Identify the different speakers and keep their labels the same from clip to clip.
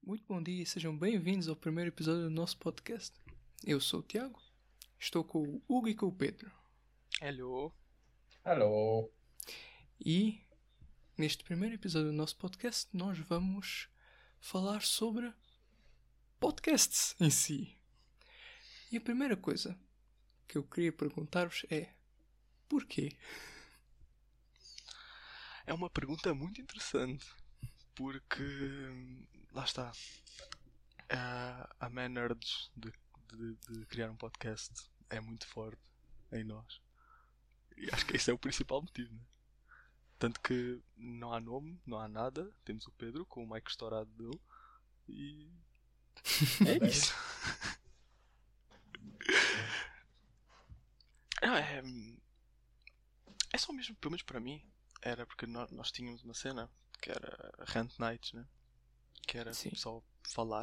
Speaker 1: Muito bom dia e sejam bem-vindos ao primeiro episódio do nosso podcast. Eu sou o Tiago, estou com o Hugo e com o Pedro.
Speaker 2: Hello.
Speaker 3: Alô.
Speaker 1: E neste primeiro episódio do nosso podcast nós vamos falar sobre podcasts em si. E a primeira coisa que eu queria perguntar-vos é: porquê?
Speaker 2: É uma pergunta muito interessante, porque lá está, a manner de criar um podcast é muito forte em nós. E acho que esse é o principal motivo, né? Tanto que não há nome, não há nada. Temos o Pedro com o mic estourado dele e é isso. Não, é só mesmo, pelo menos para mim, era porque nós tínhamos uma cena que era Rant Nights, né? Que era
Speaker 1: Sim.
Speaker 2: só falar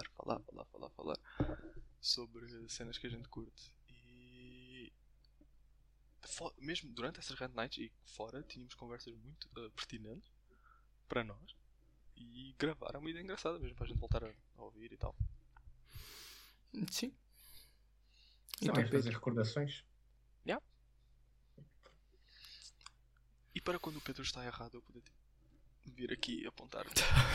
Speaker 2: sobre cenas que a gente curte. E mesmo durante essas Rant Nights e fora, tínhamos conversas muito pertinentes para nós. E gravar é uma ideia engraçada mesmo para a gente voltar a ouvir e tal.
Speaker 1: Sim.
Speaker 3: Não vais fazer recordações?
Speaker 2: Yeah. E para quando o Pedro está errado, eu poder vir aqui e apontar.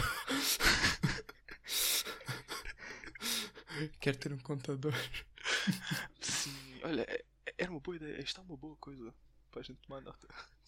Speaker 1: Quero ter um contador.
Speaker 2: Sim, olha, era uma boa ideia. Isto é uma boa coisa para a gente tomar nota.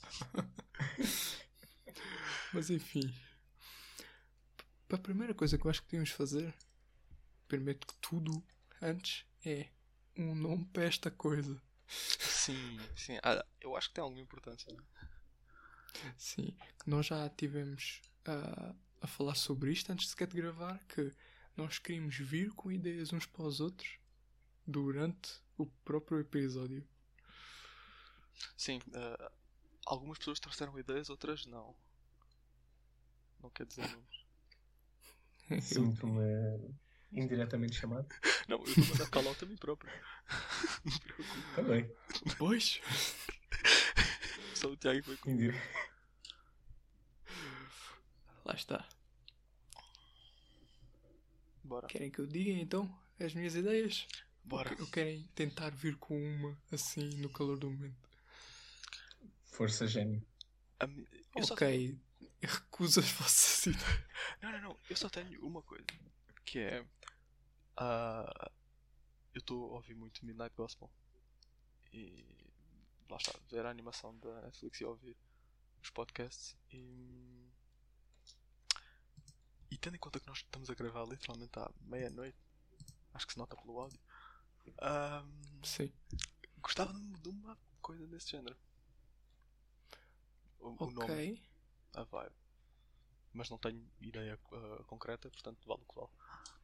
Speaker 1: Mas enfim, a primeira coisa que eu acho que devíamos fazer, primeiro que tudo, antes, é um nome para esta coisa.
Speaker 2: Sim. Eu acho que tem alguma importância, não é?
Speaker 1: Sim, nós já tivemos a falar sobre isto antes sequer de gravar, que nós queríamos vir com ideias uns para os outros durante o próprio episódio.
Speaker 2: Sim, algumas pessoas trouxeram ideias, outras não. Não quer dizer nomes.
Speaker 3: Sinto-me indiretamente chamado.
Speaker 2: Não, eu estou a mandar call-out a mim próprio. Não me preocupe.
Speaker 3: Também.
Speaker 1: Pois?
Speaker 2: Só o Tiago foi comigo.
Speaker 1: Lá está.
Speaker 2: Bora.
Speaker 1: Querem que eu diga então as minhas ideias?
Speaker 2: Bora.
Speaker 1: Ou querem tentar vir com uma assim no calor do momento?
Speaker 3: Força gênio.
Speaker 1: Ok, recuso as vossas ideias.
Speaker 2: Não. Eu só tenho uma coisa. Que é... eu estou a ouvir muito Midnight Gospel. E... lá está. Ver a animação da Netflix e ouvir os podcasts. E tendo em conta que nós estamos a gravar literalmente à meia-noite. Acho que se nota pelo áudio.
Speaker 1: Sim.
Speaker 2: Gostava de uma coisa desse género. O nome, a vibe. Mas não tenho ideia concreta, portanto vale o que vale.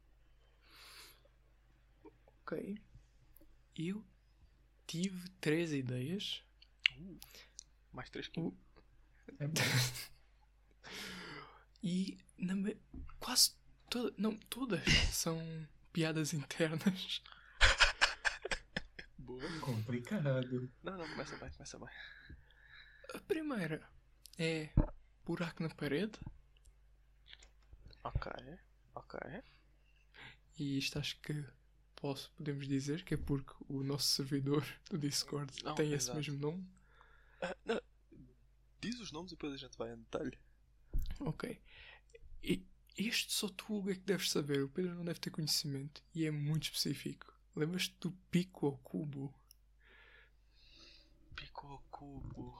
Speaker 1: Ok. Eu tive 3 ideias.
Speaker 2: Mais 3 quilos.
Speaker 3: É bom.
Speaker 1: E quase todas, não, todas são piadas internas.
Speaker 2: Boa.
Speaker 3: Complicado.
Speaker 2: Não, começa bem.
Speaker 1: A primeira é buraco na parede.
Speaker 2: Ok.
Speaker 1: E isto acho que podemos dizer que é porque o nosso servidor do Discord tem esse
Speaker 2: exato.
Speaker 1: mesmo nome.
Speaker 2: Não. Diz os nomes e depois a gente vai em detalhe.
Speaker 1: Ok. E este só tu é que deves saber. O Pedro não deve ter conhecimento. E é muito específico. Lembras-te do pico ao cubo?
Speaker 2: Pico ao cubo.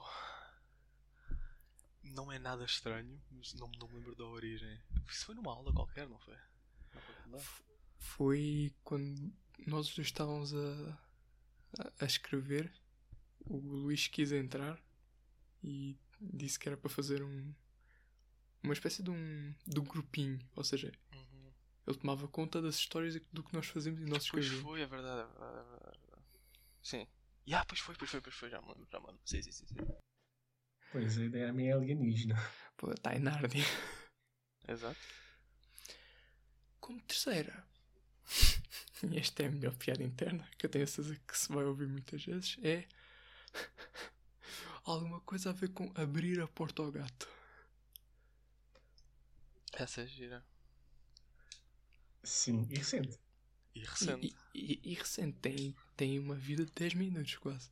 Speaker 2: Não é nada estranho, mas não me lembro da origem. Isso foi numa aula qualquer, não foi?
Speaker 1: Foi quando nós já estávamos a escrever. O Luís quis entrar e disse que era para fazer uma espécie de um grupinho. Ou seja, ele tomava conta das histórias do que nós fazíamos e nós escrevíamos.
Speaker 2: Pois foi, é verdade. Sim. Pois foi, já me lembro. Sim.
Speaker 3: Pois a ideia minha é alienígena.
Speaker 1: Pô, está em Nárnia.
Speaker 2: Exato.
Speaker 1: Como terceira, e esta é a melhor piada interna, que eu tenho a certeza que se vai ouvir muitas vezes, é alguma coisa a ver com abrir a porta ao gato.
Speaker 2: Essa é gira.
Speaker 3: Sim, e recente.
Speaker 2: E recente.
Speaker 1: E recente, tem uma vida de 10 minutos quase.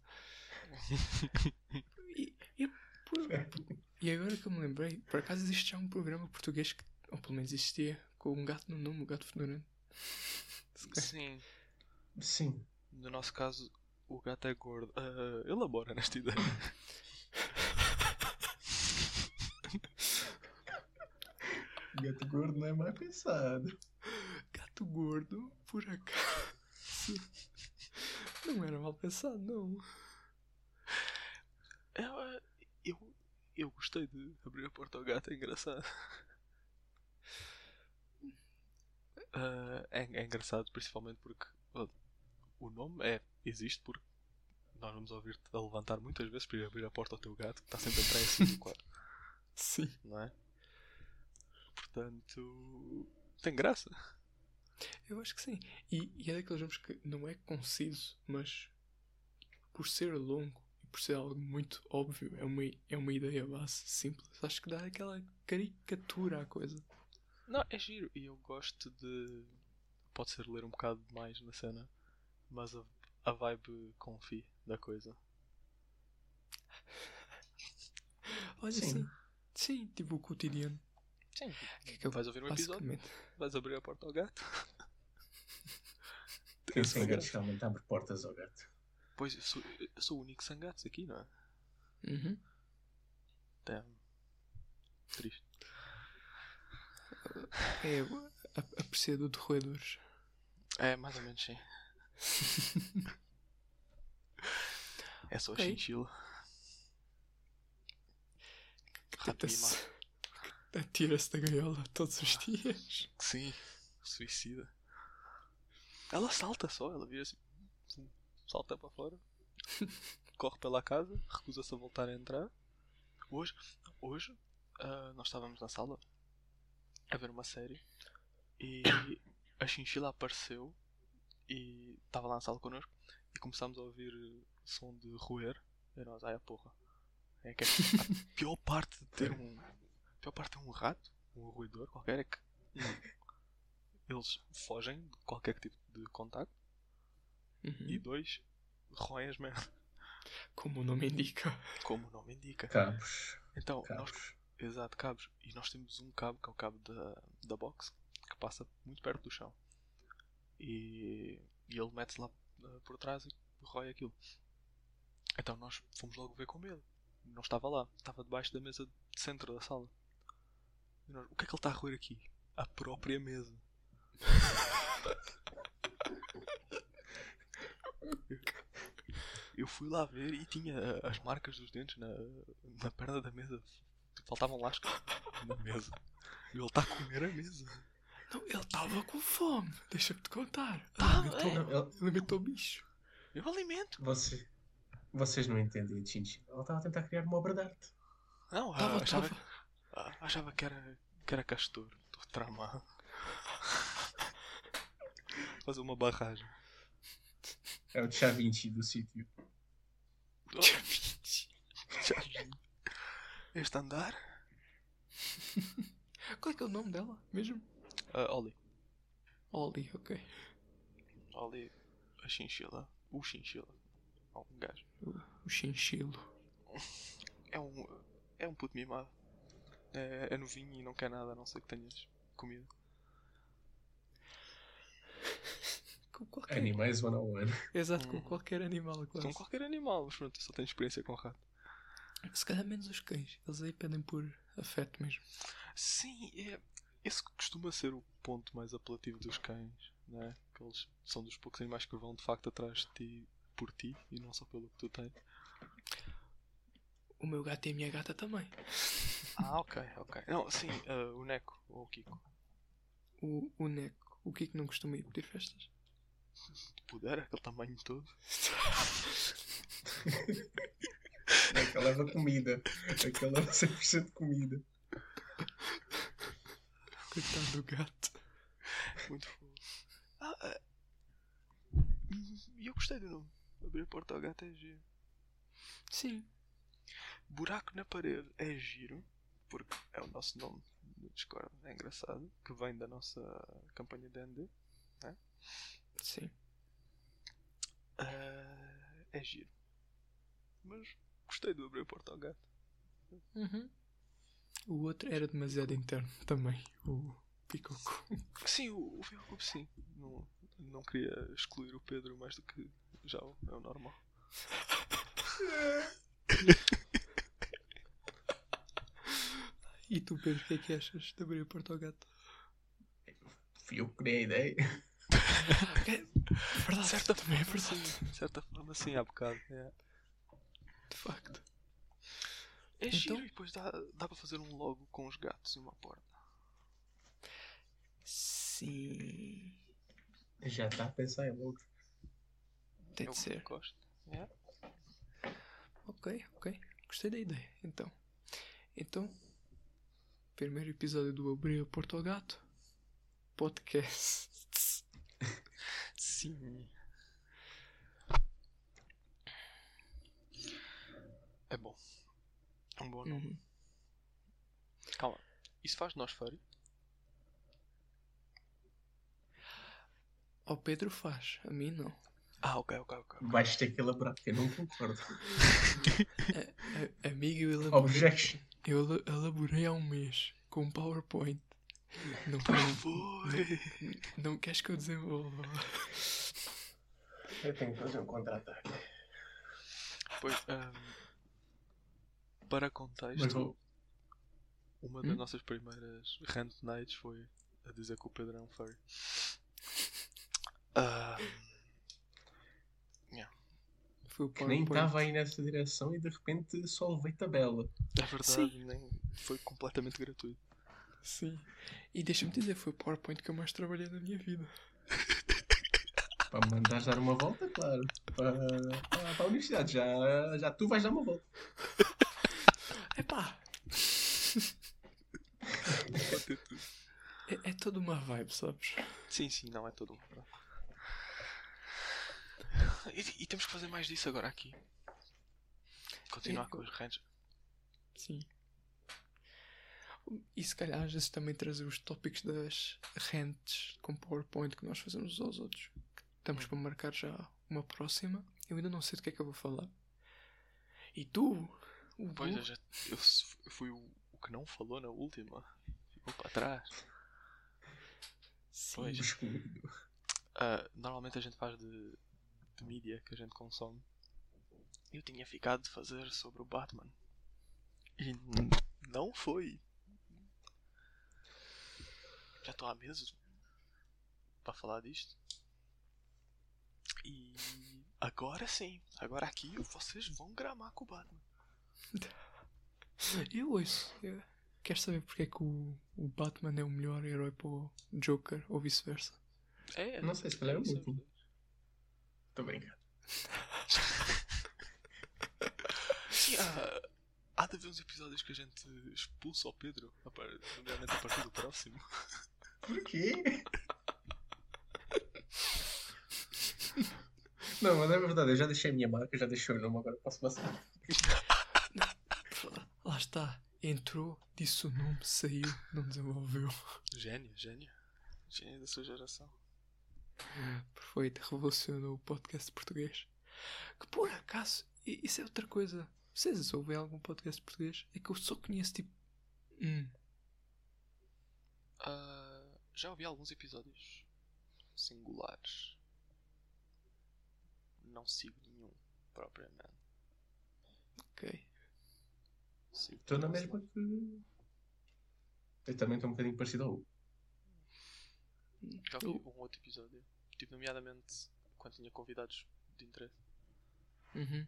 Speaker 1: E, e agora que eu me lembrei, por acaso existe já um programa português que, ou pelo menos existia, com um gato no nome, o gato fedorento.
Speaker 2: Sim.
Speaker 3: Sim.
Speaker 2: No nosso caso, o gato é gordo. Elabora nesta ideia.
Speaker 3: Gato gordo não é mais pensado.
Speaker 1: Gato gordo, por acaso. Não era mal pensado, não.
Speaker 2: Eu gostei de abrir a porta ao gato, é engraçado. É engraçado principalmente porque o nome existe porque nós vamos ouvir-te a levantar muitas vezes para ir abrir a porta ao teu gato que está sempre a entrar assim do quarto,
Speaker 1: Sim.
Speaker 2: não é? Portanto, tem graça.
Speaker 1: Eu acho que sim. E é daqueles nomes que não é conciso, mas por ser longo e por ser algo muito óbvio, é uma ideia base simples. Acho que dá aquela caricatura à coisa.
Speaker 2: Não, é giro e eu gosto de. Pode ser ler um bocado demais na cena, mas a vibe confie da coisa.
Speaker 1: Olha,
Speaker 3: Sim.
Speaker 1: sim. Sim, tipo o cotidiano.
Speaker 2: Sim,
Speaker 1: Que é
Speaker 2: vais ouvir um episódio,
Speaker 1: basicamente.
Speaker 2: vais abrir a porta ao gato.
Speaker 3: Quem
Speaker 2: Esse
Speaker 3: tem
Speaker 2: foi
Speaker 3: gatos
Speaker 2: graça.
Speaker 3: realmente abre portas ao gato.
Speaker 2: Pois, eu sou o único sem gatos aqui, não é?
Speaker 1: Uhum.
Speaker 2: Damn. Triste.
Speaker 1: É apreciador de roedores.
Speaker 2: É, mais ou menos sim. É só a
Speaker 1: Ok.
Speaker 2: chinchila. Rato mimado.
Speaker 1: Atira-se da gaiola todos os dias.
Speaker 2: Sim, suicida. Ela salta só, ela vira assim. Salta para fora. Corre pela casa, recusa-se a voltar a entrar. Hoje nós estávamos na sala a ver uma série e a chinchila apareceu e estava lá na sala connosco e começámos a ouvir som de roer. E nós, ai a porra. É que a pior parte de ter um rato, um roedor qualquer, é que eles fogem de qualquer tipo de contacto e
Speaker 1: Uhum.
Speaker 2: 2, roem as merdas,
Speaker 1: Como o nome indica.
Speaker 2: como o nome indica.
Speaker 3: Cabos.
Speaker 2: Então, nós,
Speaker 3: Cabos.
Speaker 2: exato, cabos, e nós temos um cabo que é o cabo da box que passa muito perto do chão e ele mete-se lá por trás e rói aquilo. Então nós fomos logo ver com medo. Não estava lá, estava debaixo da mesa de centro da sala. E nós, o que é que ele está a roer aqui? A própria mesa. Eu fui lá ver e tinha as marcas dos dentes na perna da mesa. Faltavam lascas na mesa. E ele está a comer a mesa.
Speaker 1: Não, ele estava com fome. Deixa-me te contar.
Speaker 2: Tá,
Speaker 3: Não,
Speaker 1: Ele alimentou o bicho.
Speaker 2: Eu alimento.
Speaker 3: vocês não entendem de chinchila. Ela estava a tentar criar uma obra de arte.
Speaker 2: Não,
Speaker 1: Tava.
Speaker 2: achava que era castor. Estou tramado. Fazer uma barragem.
Speaker 3: É o Da Vinci do sítio.
Speaker 2: Já vi. Este andar?
Speaker 1: Qual é que é o nome dela mesmo?
Speaker 2: Oli.
Speaker 1: Oli, ok.
Speaker 2: Oli, a chinchila. O chinchila. Um gajo.
Speaker 1: O chinchilo.
Speaker 2: É um puto mimado. É novinho e não quer nada a não ser que tenhas comida.
Speaker 1: Com qualquer...
Speaker 3: Animais 101.
Speaker 1: Exato, com qualquer animal, quase.
Speaker 2: Com qualquer animal, mas pronto, eu só tenho experiência com rato.
Speaker 1: Se calhar menos os cães. Eles aí pedem por afeto mesmo.
Speaker 2: Sim, esse costuma ser o ponto mais apelativo dos cães, não é? Que eles são dos poucos animais que vão de facto atrás de ti por ti e não só pelo que tu tens.
Speaker 1: O meu gato e a minha gata também.
Speaker 2: Ok. Não, sim, o Neco ou o Kiko.
Speaker 1: O Neco. O que não costuma ir pedir festas?
Speaker 2: Se puder, aquele tamanho todo.
Speaker 3: Aquela leva comida. Aquela leva 100% comida.
Speaker 1: Coitado do gato.
Speaker 2: Muito fofo. E eu gostei do nome. Abrir a porta ao gato é giro.
Speaker 1: Sim.
Speaker 2: Buraco na parede é giro, porque é o nosso nome no Discord, é engraçado, que vem da nossa campanha de D&D, né?
Speaker 1: Sim.
Speaker 2: É giro. Mas gostei de abrir a porta ao gato.
Speaker 1: Uhum. O outro era demasiado interno também. O Picoco.
Speaker 2: Sim, o Fico sim. Não queria excluir o Pedro mais do que já é o normal.
Speaker 1: E tu, Pedro, o que achas de abrir a porta ao gato?
Speaker 3: Fui eu que criei a ideia.
Speaker 1: Verdade,
Speaker 2: De certa
Speaker 1: também é
Speaker 2: forma,
Speaker 1: verdade.
Speaker 2: sim. De certa forma, sim, há bocado. É,
Speaker 1: De facto.
Speaker 2: é
Speaker 1: Então?
Speaker 2: giro e depois dá para fazer um logo com os gatos e uma porta.
Speaker 1: Sim.
Speaker 3: Já está a pensar em logo.
Speaker 1: Tem
Speaker 2: Eu
Speaker 1: de ser.
Speaker 2: gosto. É.
Speaker 1: Ok. Gostei da ideia. Então, primeiro episódio do Abrir a Porta ao Gato. Podcast.
Speaker 2: Sim. É bom. É um bom nome.
Speaker 1: Uhum.
Speaker 2: Calma. Isso faz de nós furry?
Speaker 1: Ao Pedro faz, a mim não.
Speaker 2: Ah, ok.
Speaker 3: Vais ter que elaborar, porque eu não concordo.
Speaker 1: Amigo,
Speaker 3: Objection.
Speaker 1: eu elaborei há um mês com um PowerPoint. Não, não queres que eu desenvolva?
Speaker 3: Eu tenho que fazer um contra-ataque.
Speaker 2: Pois, para
Speaker 3: Mas
Speaker 2: contexto,
Speaker 3: vou.
Speaker 2: uma das nossas primeiras rant nights foi a dizer que o Pedro é um furry.
Speaker 1: Foi o
Speaker 3: Que nem
Speaker 1: PowerPoint.
Speaker 3: estava aí nessa direção e de repente só levei tabela.
Speaker 2: É verdade,
Speaker 1: Sim.
Speaker 2: nem foi completamente gratuito.
Speaker 1: Sim. E deixa-me dizer, foi o PowerPoint que eu mais trabalhei na minha vida.
Speaker 3: Para mandares dar uma volta, claro. Para a universidade, já tu vais dar uma volta.
Speaker 1: Epá!
Speaker 2: Pode ter tudo.
Speaker 1: É toda uma vibe, sabes?
Speaker 2: Sim, não é todo um. E temos que fazer mais disso agora aqui. Continuar com os rants.
Speaker 1: Sim. E se calhar às vezes também trazer os tópicos das rants com PowerPoint que nós fazemos uns aos outros. Estamos para marcar já uma próxima. Eu ainda não sei do que é que eu vou falar. E tu?
Speaker 2: Pois, eu fui o que não falou na última. Ficou para trás.
Speaker 1: Sim.
Speaker 2: Pois.
Speaker 3: Excluído.
Speaker 2: Normalmente a gente faz de mídia que a gente consome. Eu tinha ficado de fazer sobre o Batman. E não foi. Já estou há meses para falar disto. E agora sim. Agora aqui vocês vão gramar com o Batman.
Speaker 1: Eu ouço. Queres saber porque é que o Batman é o melhor herói para o Joker ou vice-versa?
Speaker 2: É,
Speaker 3: Não sei, se calhar é
Speaker 2: isso
Speaker 3: muito. Estou brincando.
Speaker 2: Sim, há de haver uns episódios que a gente expulsa o Pedro, nomeadamente a partir do próximo.
Speaker 3: Porquê? Não, mas é verdade, eu já deixei a minha marca, já deixei o nome, agora posso passar.
Speaker 1: Lá está. Entrou, disse o nome, saiu, não desenvolveu.
Speaker 2: Gênio da sua geração.
Speaker 1: Perfeito, revolucionou o podcast português. Que por acaso, isso é outra coisa. Vocês ouvem algum podcast português? É que eu só conheço tipo.
Speaker 2: Já ouvi alguns episódios singulares. Não sigo nenhum, propriamente.
Speaker 1: Ok.
Speaker 2: Sigo
Speaker 3: Estou na
Speaker 2: todos,
Speaker 3: mesma
Speaker 2: não.
Speaker 3: que. Eu também estou um bocadinho parecido ao Hugo.
Speaker 2: Já ouvi um outro episódio. Tipo, nomeadamente quando tinha convidados de interesse.
Speaker 1: Uhum.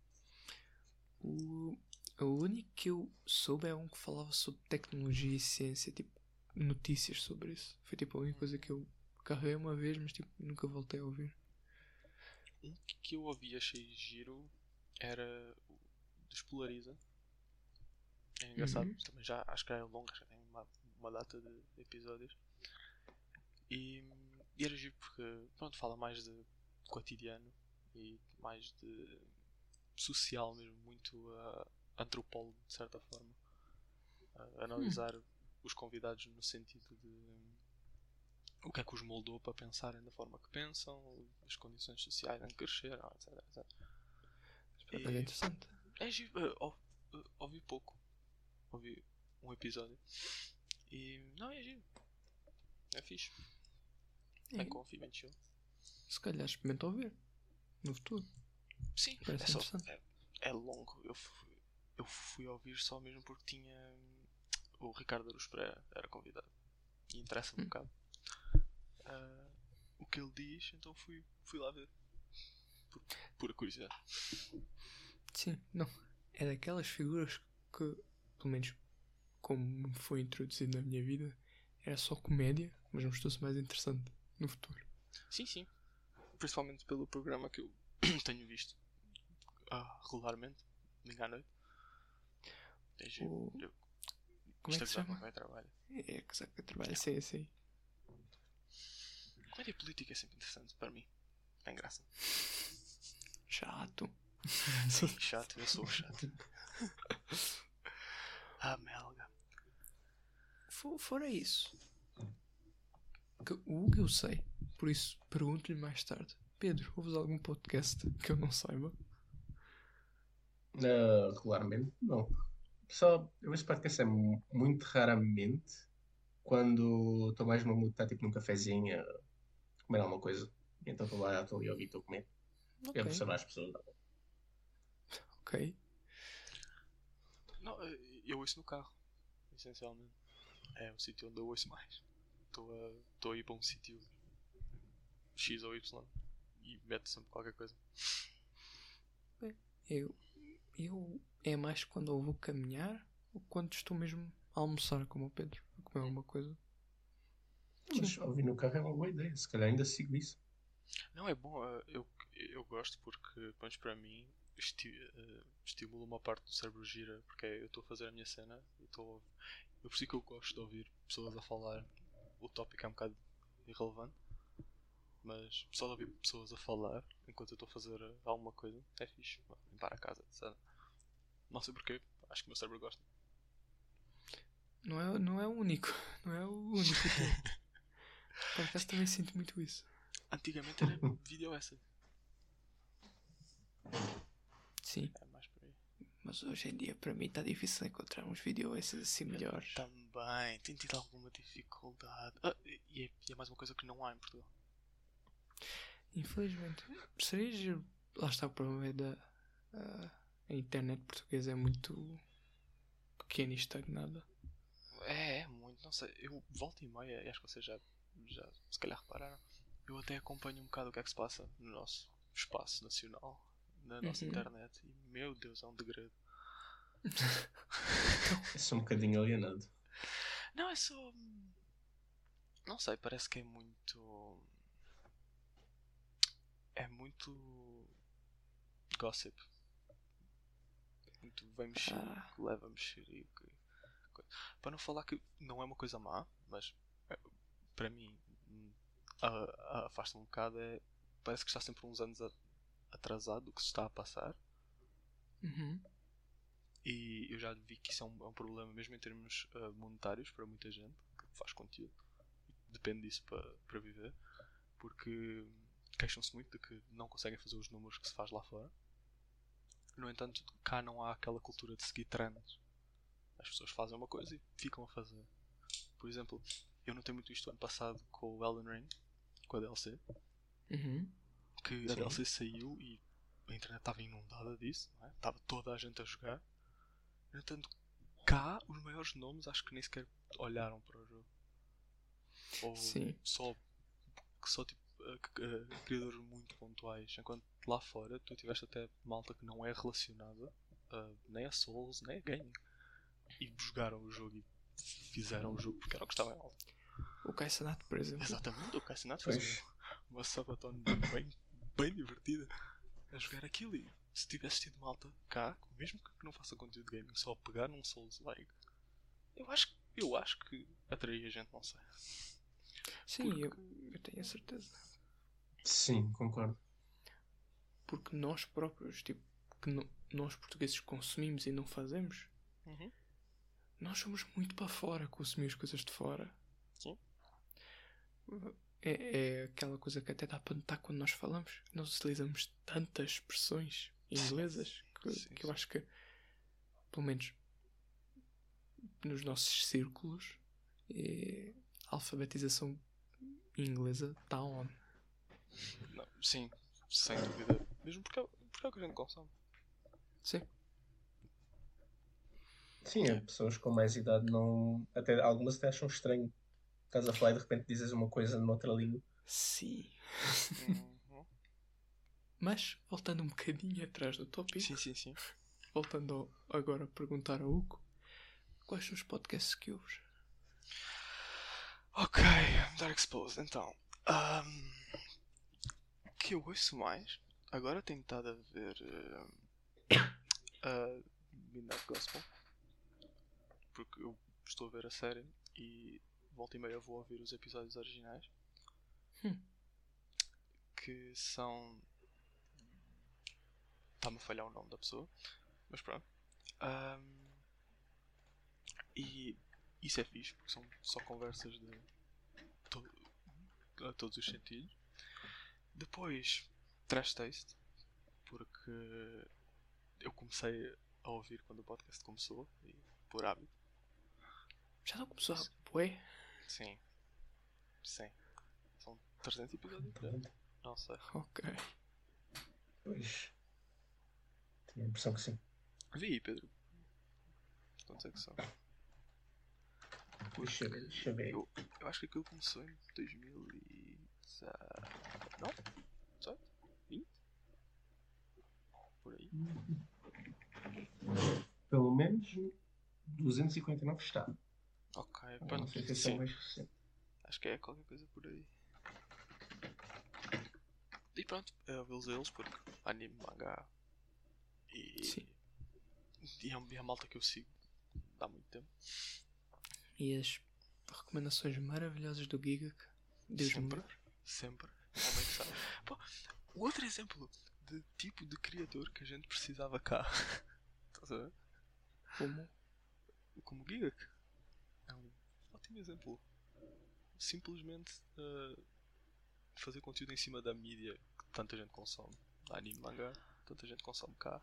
Speaker 1: O único que eu soube é um que falava sobre tecnologia e ciência, tipo, notícias sobre isso. Foi tipo a única coisa que eu carreguei uma vez, mas tipo, nunca voltei a ouvir.
Speaker 2: Um que eu ouvi e achei giro era o Despolariza. É engraçado, mas também já acho que já é longo, já tem uma data de episódios. E era giro porque pronto, fala mais de cotidiano e mais de social mesmo, muito antropólogo de certa forma. Analisar os convidados no sentido de o que é que os moldou para pensarem da forma que pensam, as condições sociais em que cresceram, etc, etc.
Speaker 1: Mas é interessante.
Speaker 2: É giro. Ouvi pouco. Ouvi um episódio. E não, é giro. É fixe. É confio em chill.
Speaker 1: Se calhar experimenta ouvir no futuro.
Speaker 2: Sim,
Speaker 1: Parece
Speaker 2: é só.
Speaker 1: interessante.
Speaker 2: É longo. Eu fui ouvir só mesmo porque tinha. O Ricardo Aruz Pereira era convidado. E interessa-me um bocado. O que ele diz, então fui lá ver. Por pura curiosidade.
Speaker 1: Sim, não. É daquelas figuras que, pelo menos como me foi introduzido na minha vida, era só comédia, mas mostrou-se mais interessante no futuro.
Speaker 2: Sim, sim. Principalmente pelo programa que eu tenho visto regularmente, domingo à noite. É giro.
Speaker 1: Como é que se chama?
Speaker 2: Vai trabalho.
Speaker 1: É que trabalha, sei.
Speaker 2: Comédia política é sempre interessante para mim. Tem graça.
Speaker 1: Chato.
Speaker 2: Sim, chato, eu sou chato. Melga.
Speaker 1: Fora isso, que o Hugo eu sei, por isso pergunto-lhe mais tarde. Pedro, ouves algum podcast que eu não saiba?
Speaker 3: Regularmente, não. Só, eu vejo podcast muito raramente quando estou mais no mood, está tipo num cafezinho, comer alguma coisa. Então estou ali a ouvir, estou a comer. E a
Speaker 1: Ok.
Speaker 3: observar as pessoas.
Speaker 1: Ok.
Speaker 2: Não, eu ouço no carro, essencialmente. É o sítio onde eu ouço mais. Estou a ir para um sítio X ou Y e meto sempre qualquer coisa.
Speaker 1: Eu é mais quando eu vou caminhar ou quando estou mesmo a almoçar como o Pedro, a comer alguma coisa.
Speaker 3: Mas ouvir no carro é uma boa ideia. Se calhar ainda sigo isso.
Speaker 2: Não, é bom. Eu gosto porque, pelo menos para mim, estimula uma parte do cérebro gira. Porque eu estou a fazer a minha cena e estou. Eu por si que eu gosto de ouvir pessoas a falar. O tópico é um bocado irrelevante. Mas só de ouvir pessoas a falar enquanto eu estou a fazer alguma coisa é fixe. Limpar a casa, etc. Não sei porquê. Acho que o meu cérebro gosta.
Speaker 1: Não é o único. Não é o único. Por acaso também sinto muito isso.
Speaker 2: Antigamente era vídeo essa.
Speaker 1: Sim.
Speaker 2: É mais por aí.
Speaker 1: Mas hoje em dia para mim está difícil encontrar uns vídeos esses assim melhores.
Speaker 2: Também. Tenho tido alguma dificuldade. E é mais uma coisa que não há em Portugal.
Speaker 1: Infelizmente. Seria giro. Lá está o problema a internet portuguesa é muito pequena e estagnada.
Speaker 2: É muito, não sei. Eu volto e meia, e acho que vocês já se calhar repararam. Eu até acompanho um bocado o que é que se passa no nosso espaço nacional, na nossa internet. E meu Deus, é um degredo.
Speaker 3: É só um bocadinho alienado.
Speaker 2: Não, é só. Não sei, parece que é muito. É muito. Gossip. Muito vem mexer, leva a mexer e. Para não falar que não é uma coisa má, mas para mim afasta-me um bocado. Parece que está sempre uns anos atrasado do que se está a passar. E eu já vi que isso é um problema mesmo em termos monetários para muita gente que faz conteúdo. Depende disso para viver. Porque queixam-se muito de que não conseguem fazer os números que se faz lá fora. No entanto, cá não há aquela cultura de seguir trends. As pessoas fazem uma coisa e ficam a fazer. Por exemplo, eu notei muito isto ano passado com o Elden Ring, com a DLC. Que a DLC saiu e a internet estava inundada disso, não é? Estava toda a gente a jogar. No entanto, cá os maiores nomes acho que nem sequer olharam para o jogo. Ou
Speaker 1: Sim.
Speaker 2: só tipo criadores muito pontuais. Enquanto lá fora tu tiveste até malta que não é relacionada nem a Souls, nem a gaming. E jogaram o jogo e fizeram o jogo porque era o que estava em alta.
Speaker 1: O Kaisanato, por exemplo.
Speaker 2: Exatamente, o Cassinato fez uma sabatona bem divertida a jogar aquilo. E se tivesse tido malta cá, mesmo que não faça conteúdo de gaming, só pegar num Souls-like, eu acho que atraía gente, não sei.
Speaker 1: Sim, eu tenho a certeza.
Speaker 3: Sim, concordo.
Speaker 1: Porque nós próprios, tipo, que nós portugueses consumimos e não fazemos, nós somos muito para fora, consumir as coisas de fora.
Speaker 2: Sim.
Speaker 1: É aquela coisa que até dá para notar quando nós falamos. Nós utilizamos tantas expressões inglesas que eu acho que, pelo menos nos nossos círculos, a alfabetização inglesa está on.
Speaker 2: Não, sim, sem dúvida. Mesmo porque é o que a gente consome.
Speaker 1: Sim.
Speaker 3: Sim, pessoas com mais idade não. Até, algumas até acham estranho. Estás a falar e de repente dizes uma coisa noutra língua.
Speaker 1: Sim.
Speaker 2: Uhum.
Speaker 1: Mas, voltando um bocadinho atrás do tópico,
Speaker 2: Sim.
Speaker 1: voltando agora a perguntar ao Hugo, quais são os podcasts que ouves?
Speaker 2: Ok, Dark Exposed, então. Que eu ouço mais. Agora tenho estado a ver Midnight Gospel. Porque eu estou a ver a série e volta e meia vou ouvir os episódios originais. Que são... Está-me a falhar o nome da pessoa. Mas pronto. E isso é fixe, porque são só conversas de a todos os sentidos. Depois, Trash Taste, porque eu comecei a ouvir quando o podcast começou, e por hábito.
Speaker 1: Já não começou a bué?
Speaker 2: Sim. São 300 episódios, não sei.
Speaker 1: Ok.
Speaker 3: Pois. Tinha a impressão que sim.
Speaker 2: Vi aí, Pedro. Quantos é que são?
Speaker 3: Deixa eu ver.
Speaker 2: Eu acho que aquilo começou em 2019? 18? 20? Por aí.
Speaker 3: Pelo menos 249 está.
Speaker 2: Ok,
Speaker 3: Não
Speaker 2: pronto.
Speaker 3: sei se esse é o mais recente.
Speaker 2: Acho que é qualquer coisa por aí. E pronto, eu ouvi eles porque anime, mangá
Speaker 1: Sim.
Speaker 2: e a malta que eu sigo há muito tempo.
Speaker 1: E as recomendações maravilhosas do Giga, que Deus me livre.
Speaker 2: Sempre. Homem que sabe. Pô, outro exemplo de tipo de criador que a gente precisava cá. Estás a ver? Como Gigak. É um ótimo exemplo. Simplesmente fazer conteúdo em cima da mídia que tanta gente consome. Anime, mangá, tanta gente consome cá.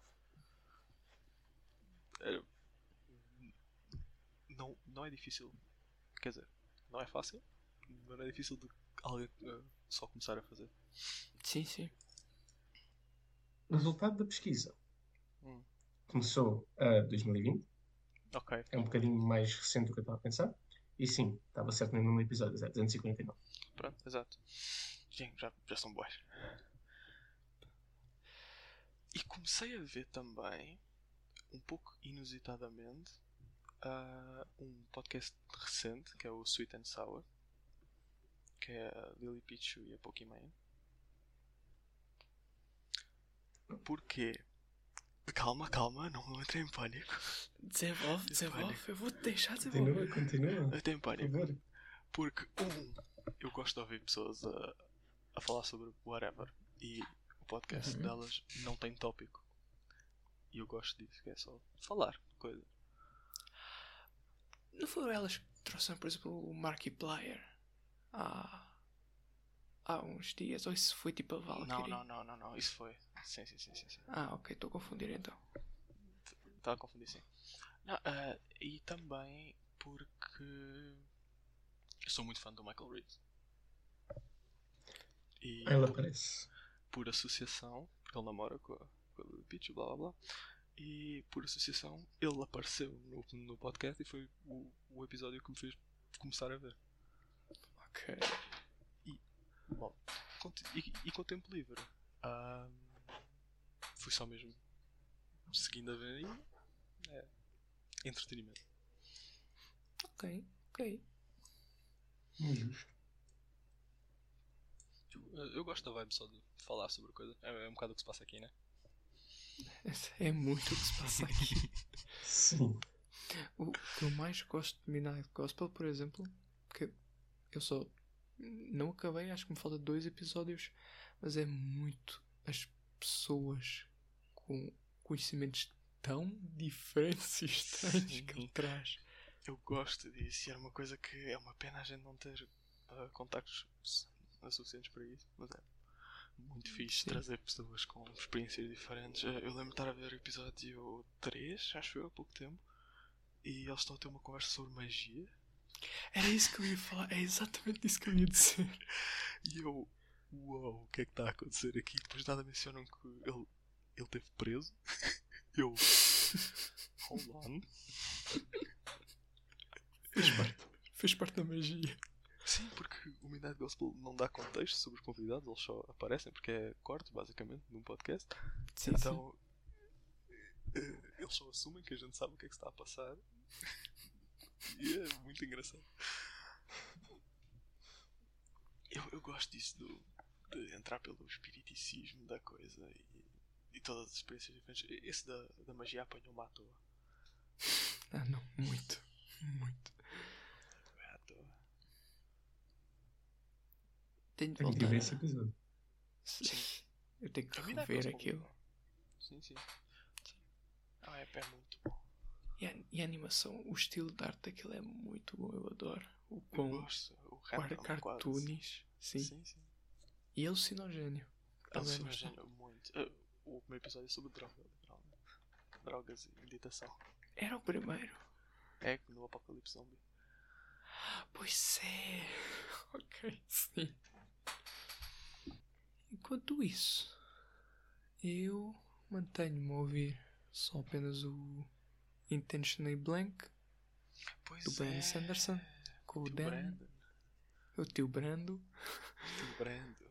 Speaker 2: Não é difícil. Quer dizer, não é fácil, mas não é difícil de alguém só começar a fazer.
Speaker 1: Sim.
Speaker 3: Resultado da pesquisa. Começou a 2020.
Speaker 2: Ok.
Speaker 3: É um bocadinho mais recente do que eu estava a pensar. E sim, estava certo no número de episódios, é 249.
Speaker 2: Pronto, exato. Sim, já são boas. E comecei a ver também, um pouco inusitadamente, um podcast recente que é o Sweet and Sour, que é a Lily Pichu e a Pokimane. Porquê? Calma, não entre em pânico.
Speaker 1: Desenvolve, eu vou-te deixar desenvolver.
Speaker 3: Continua.
Speaker 2: Até em pânico.
Speaker 3: Por favor.
Speaker 2: Porque, eu gosto de ouvir pessoas a falar sobre whatever e o podcast delas não tem tópico. E eu gosto disso, que é só falar coisas.
Speaker 1: Não foram elas que trouxeram, por exemplo, o Markiplier há uns dias? Ou isso foi tipo a Valkyrie?
Speaker 2: Não, isso foi. Sim.
Speaker 1: Ok, estou a confundir então.
Speaker 2: Estava a confundir, sim. Não, e também porque eu sou muito fã do Michael Reed. E
Speaker 3: Ela aparece.
Speaker 2: por associação, porque ele namora com a Peach, blá blá blá. E por associação ele apareceu no podcast e foi o episódio que me fez começar a ver.
Speaker 1: Ok.
Speaker 2: Bom, e com o tempo livre fui só mesmo seguindo a ver e entretenimento.
Speaker 1: Ok.
Speaker 3: Justo.
Speaker 2: Eu gosto da vibe só de falar sobre coisa. É um bocado o que se passa aqui, né?
Speaker 1: É muito o que se passa aqui.
Speaker 3: Sim.
Speaker 1: O que eu mais gosto de Midnight Gospel, por exemplo, que eu só não acabei, acho que me falta 2 episódios, mas é muito as pessoas com conhecimentos tão diferentes e estranhos que ele traz.
Speaker 2: Eu gosto disso e era uma coisa que é uma pena a gente não ter contactos suficientes para isso, mas é muito fixe
Speaker 1: Sim.
Speaker 2: trazer pessoas com experiências diferentes. Eu lembro de estar a ver o episódio 3, acho eu, há pouco tempo, e eles estão a ter uma conversa sobre magia.
Speaker 1: Era isso que eu ia falar, é exatamente isso que eu ia dizer.
Speaker 2: E eu, uau, o que é que está a acontecer aqui? Depois nada mencionam que ele esteve preso. Eu, hold on.
Speaker 1: Fez parte da magia.
Speaker 2: Sim, porque o Midnight Gospel não dá contexto sobre os convidados, eles só aparecem porque é corte, basicamente, num podcast.
Speaker 1: Sim,
Speaker 2: Então, eles só assumem que a gente sabe o que é que está a passar. E é muito engraçado. Eu gosto disso de entrar pelo espiriticismo da coisa e todas as experiências diferentes. Esse da magia apanhou-me à toa.
Speaker 1: Ah, não, muito.
Speaker 2: É à toa.
Speaker 1: Tenho de
Speaker 3: Tenho que
Speaker 1: voltar
Speaker 3: ver
Speaker 1: a...
Speaker 3: esse episódio.
Speaker 1: Sim. Eu tenho que
Speaker 2: A Midnight
Speaker 1: rever
Speaker 2: Gospel,
Speaker 1: aquilo.
Speaker 2: sim. Ah, é muito bom.
Speaker 1: E a animação, o estilo de arte daquilo é muito bom, eu adoro. O
Speaker 2: Eu
Speaker 1: com
Speaker 2: gosto. O random, quase.
Speaker 1: cartoonies, sim.
Speaker 2: Sim.
Speaker 1: E alucinogénio. Também
Speaker 2: Eles
Speaker 1: não está.
Speaker 2: imaginam muito. O primeiro episódio é sobre droga, literalmente. Drogas e meditação.
Speaker 1: Era o primeiro.
Speaker 2: É no Apocalipse Zombie.
Speaker 1: Pois é. Ok, sim. Enquanto isso, eu mantenho-me a ouvir só apenas o Intentionally Blank
Speaker 2: Pois
Speaker 1: do Brandon Sanderson com o
Speaker 2: Tio
Speaker 1: Dan,
Speaker 2: Brandon.
Speaker 1: o tio Brando.
Speaker 2: Tio Brando.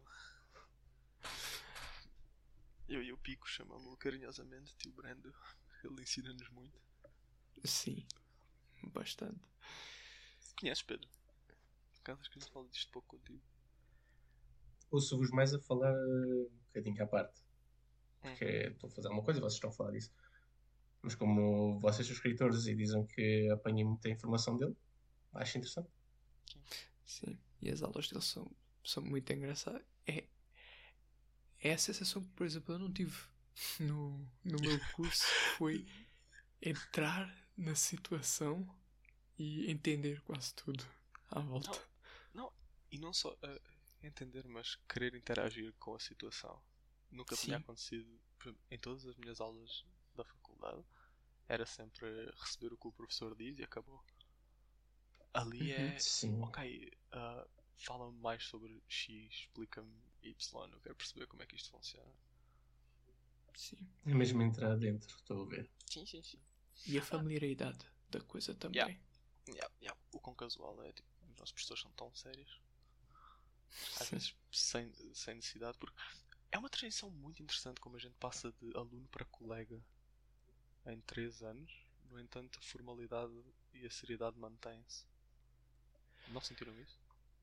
Speaker 2: Eu e o Pico chamamos-lo carinhosamente Tio Brando. Ele ensina-nos muito.
Speaker 1: Sim, bastante.
Speaker 2: Conheces, Pedro? Cansas que a gente fala disto pouco contigo.
Speaker 3: Ouço-vos mais a falar um bocadinho à parte. Porque estou a fazer alguma coisa e vocês estão a falar disso. Mas como vocês são escritores e dizem que apanhem muita informação dele, acho interessante.
Speaker 1: Sim, e as aulas dele são muito engraçadas. É a sensação que, por exemplo, eu não tive no meu curso, foi entrar na situação e entender quase tudo à volta.
Speaker 2: Não, e não só entender, mas querer interagir com a situação. Nunca tinha
Speaker 1: Sim.
Speaker 2: acontecido em todas as minhas aulas da faculdade. Era sempre receber o que o professor diz e acabou. Ali é,
Speaker 3: Sim.
Speaker 2: ok, fala-me mais sobre X, explica-me Y, eu quero perceber como é que isto funciona.
Speaker 1: Sim.
Speaker 3: É mesmo entrar dentro, estou a ver.
Speaker 2: Sim.
Speaker 1: E a familiaridade da coisa também.
Speaker 2: Yeah. O quão casual é, tipo, os nossos professores são tão sérios. Às
Speaker 1: Sim.
Speaker 2: vezes sem necessidade, porque é uma transição muito interessante como a gente passa de aluno para colega em 3 anos. No entanto, a formalidade e a seriedade mantém-se. Não sentiram isso?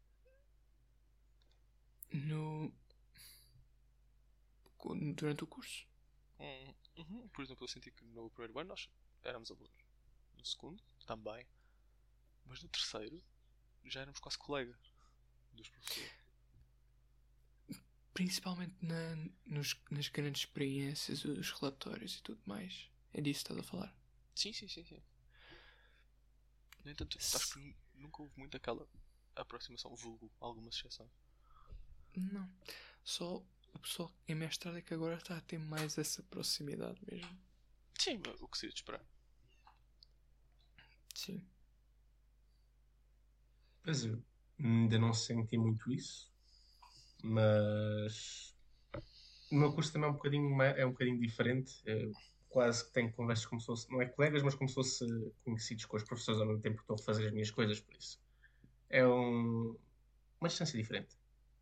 Speaker 1: Durante o curso.
Speaker 2: Por exemplo, eu senti que no primeiro ano nós éramos alunos. No segundo, também. Mas no terceiro, já éramos quase colegas dos professores.
Speaker 1: Principalmente nas grandes experiências, os relatórios e tudo mais. É disso que estás a falar?
Speaker 2: Sim. No entanto, acho que nunca houve muito aquela aproximação, vulgo algumas exceções.
Speaker 1: Não. Só o pessoal em mestrado é que agora está a ter mais essa proximidade mesmo.
Speaker 2: Sim, o que se ia de esperar.
Speaker 1: Sim.
Speaker 3: Pois eu ainda não senti muito isso, mas o meu curso também é um bocadinho diferente. Eu quase que tenho conversas como se fosse, não é colegas, mas como se fosse conhecidos com os professores ao mesmo tempo que estou a fazer as minhas coisas, por isso. É uma distância diferente.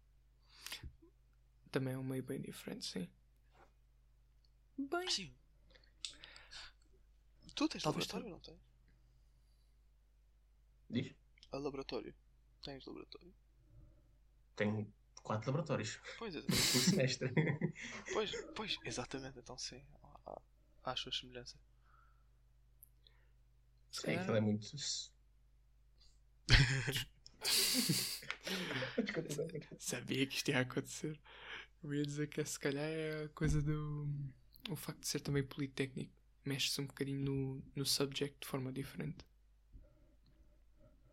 Speaker 1: Também é um meio bem diferente, sim. Bem.
Speaker 2: Sim. Tu tens
Speaker 1: Talvez
Speaker 2: laboratório, não tens?
Speaker 3: Diz?
Speaker 2: A laboratório. Tens laboratório?
Speaker 3: Tenho 4 laboratórios
Speaker 2: Pois é.
Speaker 3: por semestre.
Speaker 2: Pois, exatamente. Então sim. Há as suas semelhanças.
Speaker 3: É, aquilo é muito.
Speaker 1: Sabia que isto ia acontecer. Eu ia dizer que se calhar é a coisa do. O facto de ser também politécnico. Mexe-se um bocadinho no subject de forma diferente.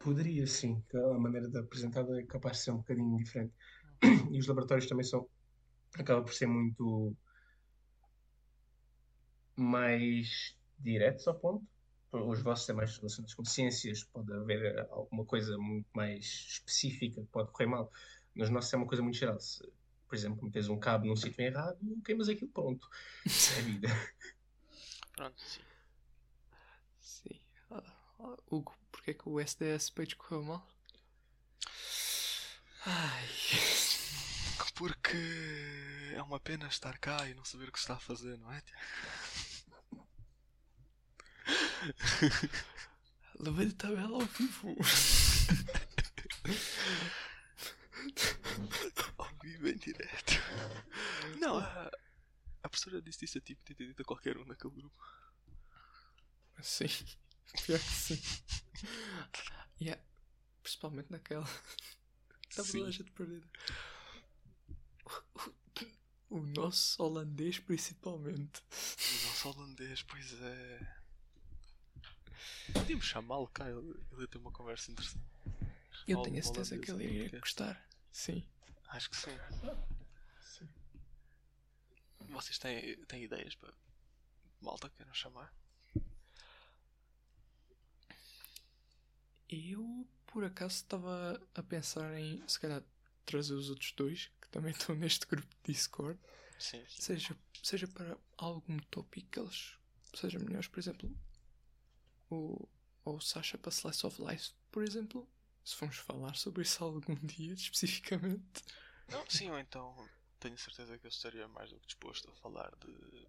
Speaker 3: Poderia, sim. Que a maneira de apresentada é capaz de ser um bocadinho diferente. E os laboratórios também são. Acaba por ser muito mais diretos ao ponto. Os vossos é mais relacionados com ciências, pode haver alguma coisa muito mais específica que pode correr mal. Mas nossos é uma coisa muito geral. Se, por exemplo, metes um cabo num sítio errado, queimas aquilo, pronto. É vida.
Speaker 2: Pronto, sim.
Speaker 1: Sim. Hugo, porquê que o SDS Page correu mal? Ai.
Speaker 2: Porque é uma pena estar cá e não saber o que se está a fazer, não é?
Speaker 1: Levei de tabela ao vivo.
Speaker 2: Ao vivo em direto. Não, a professora disse isso a ti, podia ter dito a qualquer um naquele grupo.
Speaker 1: Sim. Pior que sim. Yeah. Principalmente naquela. Estava toda a gente perdida. O nosso holandês, principalmente.
Speaker 2: O nosso holandês, pois é. Podíamos chamá-lo cá, ele ia ter uma conversa interessante.
Speaker 1: Eu tenho a certeza que ele iria gostar. Sim.
Speaker 2: Acho que sim.
Speaker 3: Sim.
Speaker 2: Vocês têm ideias para malta que queiram chamar?
Speaker 1: Eu, por acaso, estava a pensar em, se calhar, trazer os outros dois, que também estão neste grupo de Discord.
Speaker 2: Sim, sim.
Speaker 1: Seja para algum tópico que eles sejam melhores. Por exemplo, o Sasha para Slice of Life, por exemplo. Se formos falar sobre isso algum dia, especificamente.
Speaker 2: Não, sim, ou então tenho certeza que eu estaria mais do que disposto a falar de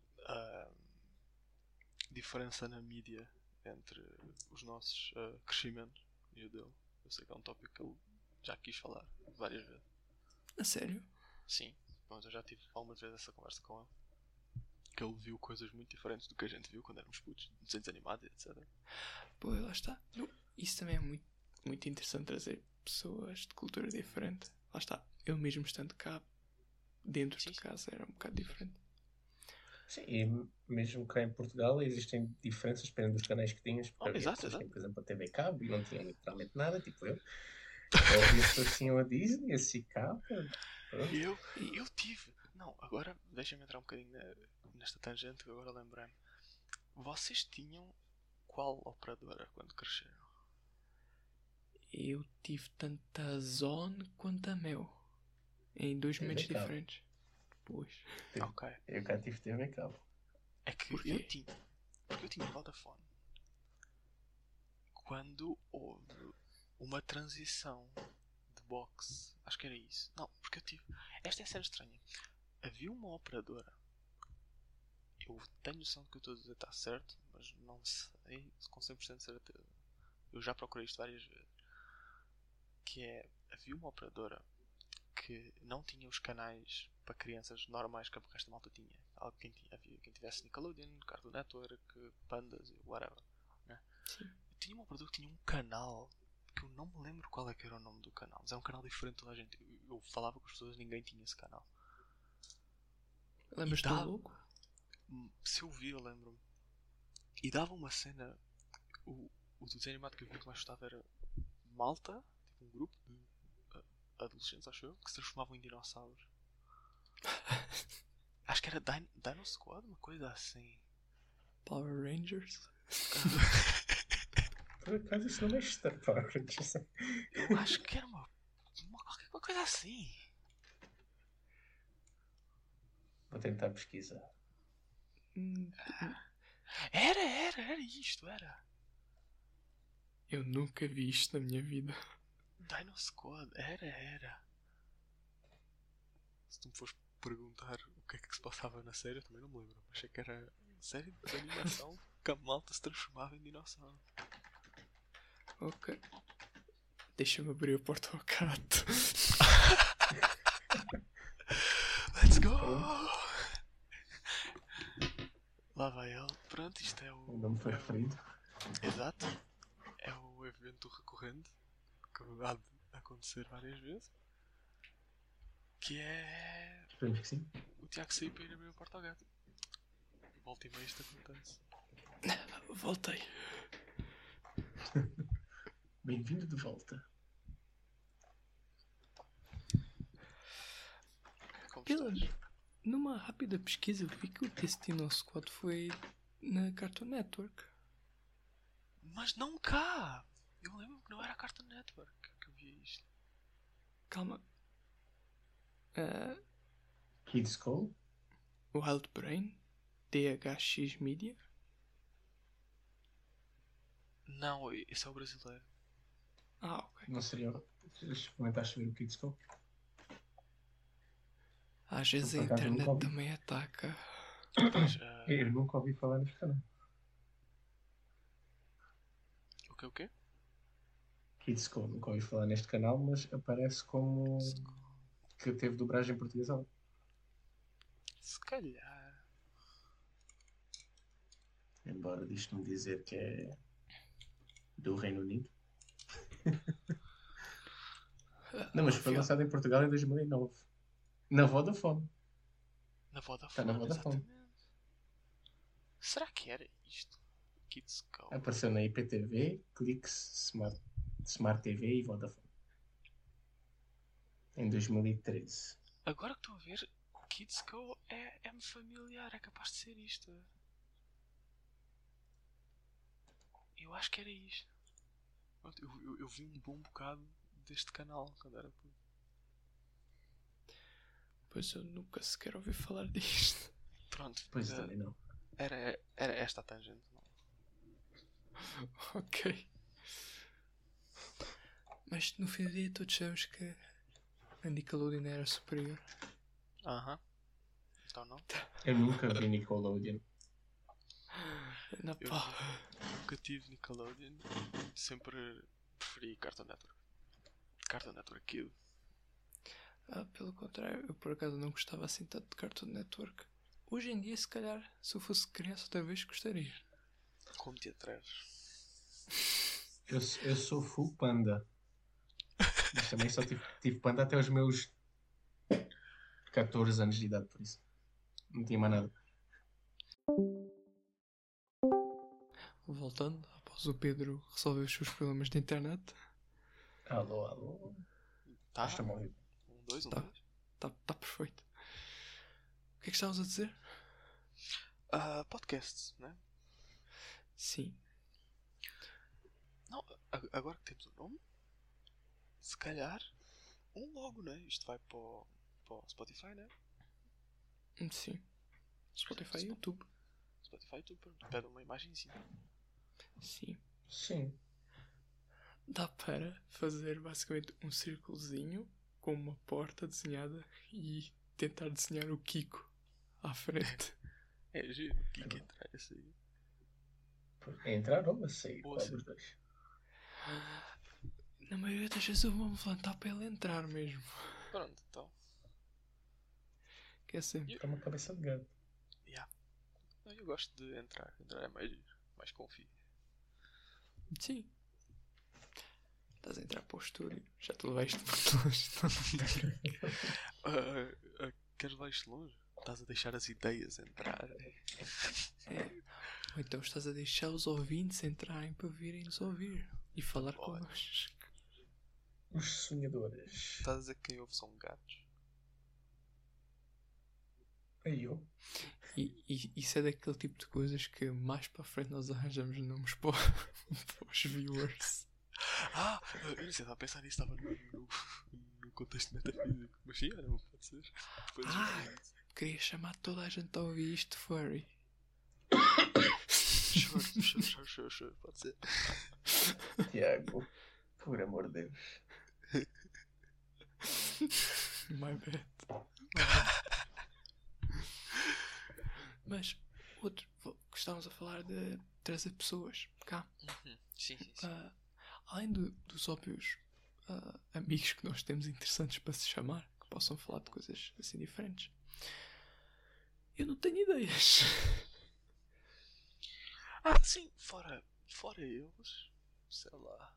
Speaker 2: diferença na mídia entre os nossos crescimentos e o dele. Eu sei que é um tópico que ele já quis falar várias vezes.
Speaker 1: A sério?
Speaker 2: Sim, mas eu já tive algumas vezes essa conversa com ele. Que ele viu coisas muito diferentes do que a gente viu quando éramos putos, desenhos animados, etc.
Speaker 1: Pô, lá está. Isso também é muito, muito interessante, trazer pessoas de cultura diferente. Lá está. Eu mesmo estando cá, dentro de casa, era um bocado diferente.
Speaker 3: Sim, e mesmo cá em Portugal existem diferenças dependendo dos canais que tinhas. Porque havia
Speaker 2: Exato,
Speaker 3: pessoas que
Speaker 2: exato.
Speaker 3: tinham, por exemplo, a TV Cabo e não tinham literalmente nada, tipo eu. Ou havia pessoas que tinham a Disney, a SICAP. Pronto.
Speaker 2: Eu tive. Não, agora deixa-me entrar um bocadinho nesta tangente que agora lembrei-me. Vocês tinham qual operadora quando cresceram?
Speaker 1: Eu tive tanto a Zone quanto a Mel. Em dois
Speaker 3: TV
Speaker 1: momentos
Speaker 3: Cabo.
Speaker 1: diferentes. Pois.
Speaker 2: Ok.
Speaker 3: Eu cá tive TV Cabo.
Speaker 2: É que
Speaker 1: Porquê?
Speaker 2: eu tinha Vodafone quando houve uma transição de box. Acho que era isso. Não, porque eu tive. Esta é a cena estranha. Havia uma operadora. Eu tenho noção de que eu estou a dizer está certo, mas não sei com 100% de certeza. Eu já procurei isto várias vezes. Que é. Havia uma operadora que não tinha os canais para crianças normais que o resto da malta tinha. Havia quem tivesse Nickelodeon, Cartoon Network, Pandas e whatever. Né?
Speaker 1: Sim.
Speaker 2: Tinha uma operadora que tinha um canal que eu não me lembro qual é que era o nome do canal, mas é um canal diferente de toda a gente. Eu falava com as pessoas, ninguém tinha esse canal.
Speaker 1: Lembras-te do logo?
Speaker 2: Se eu vi, eu lembro-me. E dava uma cena. O desenho animado que eu vi que mais gostava era malta, tipo um grupo de adolescentes, acho eu, que se transformavam em dinossauros. Acho que era Dino Squad, uma coisa assim.
Speaker 1: Power Rangers?
Speaker 3: Por acaso isso não é Star Power.
Speaker 2: Eu acho que era uma coisa assim.
Speaker 3: Vou tentar pesquisar.
Speaker 2: Era isto, era.
Speaker 1: Eu nunca vi isto na minha vida.
Speaker 2: Dino Squad, era. Se tu me fores perguntar o que é que se passava na série, eu também não me lembro. Achei que era série de animação que a malta se transformava em dinossauro.
Speaker 1: Ok. Deixa-me abrir a porta ao gato.
Speaker 2: Let's go! Lá vai ele. Pronto, isto é o.
Speaker 3: O nome foi referido.
Speaker 2: Exato. É o evento recorrente que há de acontecer várias vezes. Que é.
Speaker 3: Esperemos que sim.
Speaker 2: O Tiago sair para ir abrir a porta ao gato. Volta e meia isto acontece.
Speaker 1: Voltei.
Speaker 3: Bem-vindo de volta.
Speaker 2: Como
Speaker 1: Pela,
Speaker 2: estás?
Speaker 1: numa rápida pesquisa vi que o Destino Squad foi na Cartoon Network.
Speaker 2: Mas não cá! Eu lembro que não era a Cartoon Network que eu via isto.
Speaker 1: Calma. Ah,
Speaker 3: Kids Call?
Speaker 1: Wild Brain? DHX Media?
Speaker 2: Não, esse é o brasileiro.
Speaker 1: Ah, ok.
Speaker 3: Não seria. Experimentaste ver o Kids Call?
Speaker 1: Às vezes a
Speaker 3: Por acaso
Speaker 1: internet
Speaker 3: nunca ouvi.
Speaker 1: também ataca.
Speaker 2: Pois,
Speaker 3: Eu nunca ouvi falar neste canal.
Speaker 2: o quê?
Speaker 3: Kids Call, nunca ouvi falar neste canal, mas aparece como que teve dobragem portuguesa.
Speaker 2: Se calhar.
Speaker 3: Embora disto me dizer que é do Reino Unido. Não, mas foi
Speaker 1: Afinal,
Speaker 3: lançado em Portugal em 2009. Na Vodafone.
Speaker 2: Na Vodafone,
Speaker 3: Está na Vodafone.
Speaker 2: exatamente. Será que era isto? Kids Go.
Speaker 3: Apareceu na IPTV, Clix, Smart TV e Vodafone. Em 2013.
Speaker 2: Agora que estou a ver, Kids Go é-me familiar, é capaz de ser isto. Eu acho que era isto. Eu vi um bom bocado deste canal quando era puto.
Speaker 1: pois eu nunca sequer ouvi falar disto.
Speaker 2: Pronto,
Speaker 3: Pois também não.
Speaker 2: era esta a tangente. Não?
Speaker 1: Ok. Mas no fim do dia todos sabemos que a Nickelodeon era superior.
Speaker 2: Aham. Então não?
Speaker 3: Eu nunca vi Nickelodeon.
Speaker 1: Na
Speaker 2: Eu
Speaker 1: pá.
Speaker 2: nunca tive Nickelodeon. Sempre preferi Cartoon Network. Cartoon Network Kid.
Speaker 1: Pelo contrário, eu por acaso não gostava assim tanto de Cartoon Network. Hoje em dia, se calhar, se eu fosse criança outra vez, gostaria.
Speaker 2: Como te atreves?
Speaker 3: Eu sou full panda. Mas também só tive panda até os meus 14 anos de idade, por isso. Não tinha mais nada.
Speaker 1: Voltando, após o Pedro resolver os seus problemas de internet.
Speaker 3: Alô, alô.
Speaker 2: Tá?
Speaker 3: Estás-me a ouvir?
Speaker 2: Um, dois.
Speaker 1: Tá perfeito. O que é que estavas a dizer?
Speaker 2: Podcasts, né?
Speaker 1: Sim.
Speaker 2: Não, agora que temos o nome, se calhar, logo, né? Isto vai para o Spotify, né?
Speaker 1: Sim. Spotify e YouTube.
Speaker 2: Spotify, tu pronto, pede uma imagenzinha.
Speaker 1: Sim.
Speaker 3: Sim.
Speaker 1: Dá para fazer basicamente um círculozinho com uma porta desenhada e tentar desenhar o Kiko à frente.
Speaker 2: É giro, o que é que entrar esse aí?
Speaker 3: É entrar ou a sair?
Speaker 2: Ou
Speaker 3: Qual
Speaker 2: assim.
Speaker 3: dos dois?
Speaker 1: Na maioria das vezes eu vou-me levantar para ele entrar mesmo.
Speaker 2: Pronto, então.
Speaker 1: Que é sempre.
Speaker 3: Está uma cabeça de gato.
Speaker 2: Yeah. Não, eu gosto de entrar. Entrar é mais giro, mais confio.
Speaker 1: Sim. Estás a entrar para o estúdio. Já te levaste muito longe.
Speaker 2: Queres levar isto longe? Estás a deixar as ideias entrar.
Speaker 1: Ou então estás a deixar os ouvintes entrarem para virem-nos ouvir e falar
Speaker 2: Olha.
Speaker 1: connosco.
Speaker 3: Os sonhadores.
Speaker 2: Estás a dizer que quem ouve são gatos?
Speaker 3: Aí eu.
Speaker 1: E isso é daquele tipo de coisas que mais para a frente nós arranjamos nomes para os viewers.
Speaker 2: Eu não sei, estava a pensar nisso, estava no contexto metafísico. Mas sim, olha, pode ser. Depois
Speaker 1: Queria chamar toda a gente a ouvir isto furry.
Speaker 2: Sure, pode ser.
Speaker 3: Tiago. Por amor de Deus.
Speaker 1: My bad. Mas estávamos a falar de trazer pessoas cá.
Speaker 2: Sim.
Speaker 1: Além dos óbvios amigos que nós temos interessantes para se chamar, que possam falar de coisas assim diferentes. Eu não tenho ideias.
Speaker 2: Sim, fora eles, sei lá.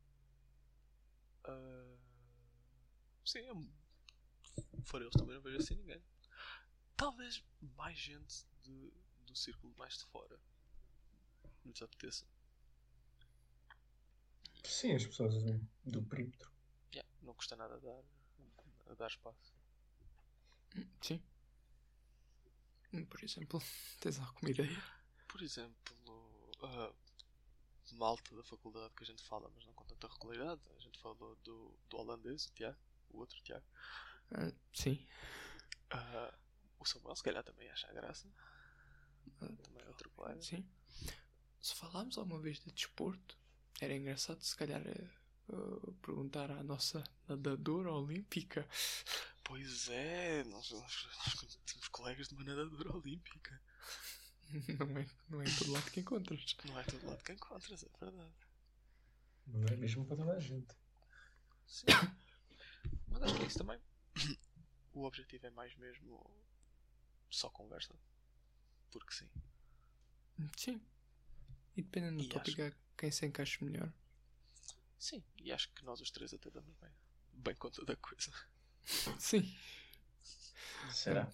Speaker 2: Sim, fora eles também não vejo assim ninguém. Talvez mais gente do círculo mais de fora nos apeteça.
Speaker 3: Sim, as pessoas do perímetro.
Speaker 2: Yeah, não custa nada a dar espaço.
Speaker 1: Sim. Por exemplo, tens alguma ideia?
Speaker 2: Por exemplo, a malta da faculdade que a gente fala, mas não com tanta regularidade. A gente falou do holandês, o Tiago, o outro Tiago.
Speaker 1: Sim.
Speaker 2: O Samuel, se calhar, também acha graça. Também é outro colega.
Speaker 1: Sim. Se falámos alguma vez de desporto, era engraçado se calhar perguntar à nossa nadadora olímpica.
Speaker 2: Pois é, nós temos colegas de uma nadadora olímpica.
Speaker 1: Não é em todo lado que encontras.
Speaker 2: Não é todo lado que encontras, é verdade.
Speaker 3: Não é mesmo para toda a gente.
Speaker 2: Sim. Mas acho que é isso também. O objetivo é mais mesmo só conversa. Porque sim.
Speaker 1: Sim. E dependendo do
Speaker 2: E
Speaker 1: tópico, há quem se encaixe melhor.
Speaker 2: Sim, e acho que nós os três até damos bem conta da coisa.
Speaker 1: Sim.
Speaker 3: Será?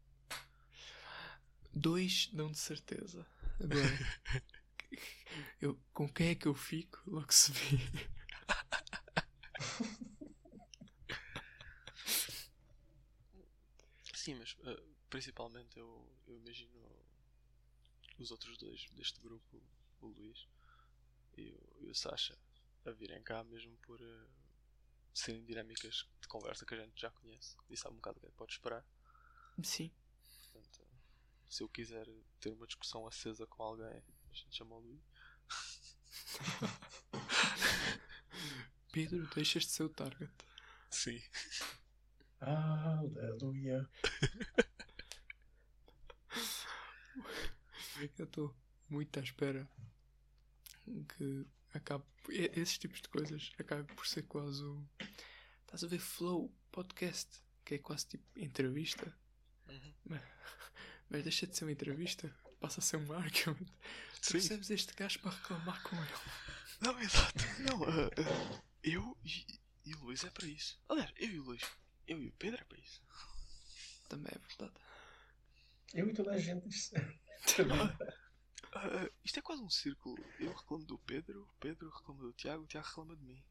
Speaker 1: 2 não de certeza. Agora, com quem é que eu fico? Logo se vê.
Speaker 2: Sim, mas principalmente eu imagino os outros dois deste grupo, o Luís e o Sasha, a virem cá mesmo por serem dinâmicas de conversa que a gente já conhece e sabe um bocado o que é que pode esperar.
Speaker 1: Sim.
Speaker 2: Portanto, se eu quiser ter uma discussão acesa com alguém, a gente chama o Luís.
Speaker 1: Pedro, deixas de ser o target.
Speaker 2: Sim.
Speaker 3: Aleluia.
Speaker 1: Eu estou muito à espera que acabe. Esses tipos de coisas acabem por ser quase o. Estás a ver Flow Podcast, que é quase tipo entrevista.
Speaker 2: Uhum.
Speaker 1: Mas deixa de ser uma entrevista, passa a ser um argument. Trouxemos este gajo para reclamar com ele.
Speaker 2: Não, exato. Não, eu e o Luís é para isso. Aliás, eu e o Luís, eu e o Pedro é para isso.
Speaker 1: Também é verdade.
Speaker 3: Eu e toda a gente.
Speaker 2: Isto é quase um círculo. Eu reclamo do Pedro, o Pedro reclama do Tiago, o Tiago reclama de mim.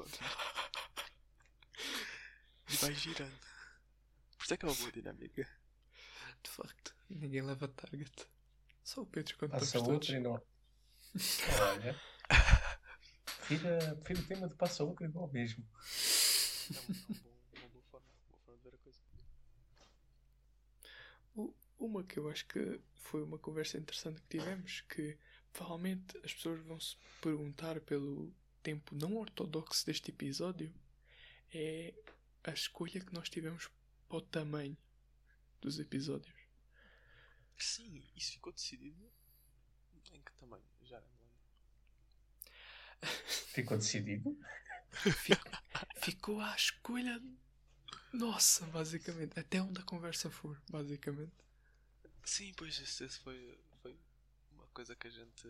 Speaker 2: E vai girando. Por isso é que é uma boa dinâmica.
Speaker 1: De facto, ninguém leva target. Só o Pedro quando
Speaker 3: Passa
Speaker 1: estamos todos.
Speaker 3: outra e não. Olha. Prefiro o tema de passa outra e não mesmo.
Speaker 2: É uma boa forma de ver a coisa.
Speaker 1: Uma que eu acho que foi uma conversa interessante que tivemos, que provavelmente as pessoas vão se perguntar pelo tempo não ortodoxo deste episódio, é a escolha que nós tivemos para o tamanho dos episódios.
Speaker 2: Sim, isso ficou decidido. Em que tamanho? Já não me lembro.
Speaker 3: Ficou decidido.
Speaker 1: Ficou à escolha nossa, basicamente. Até onde a conversa for, basicamente.
Speaker 2: Sim, pois esse foi uma coisa que a gente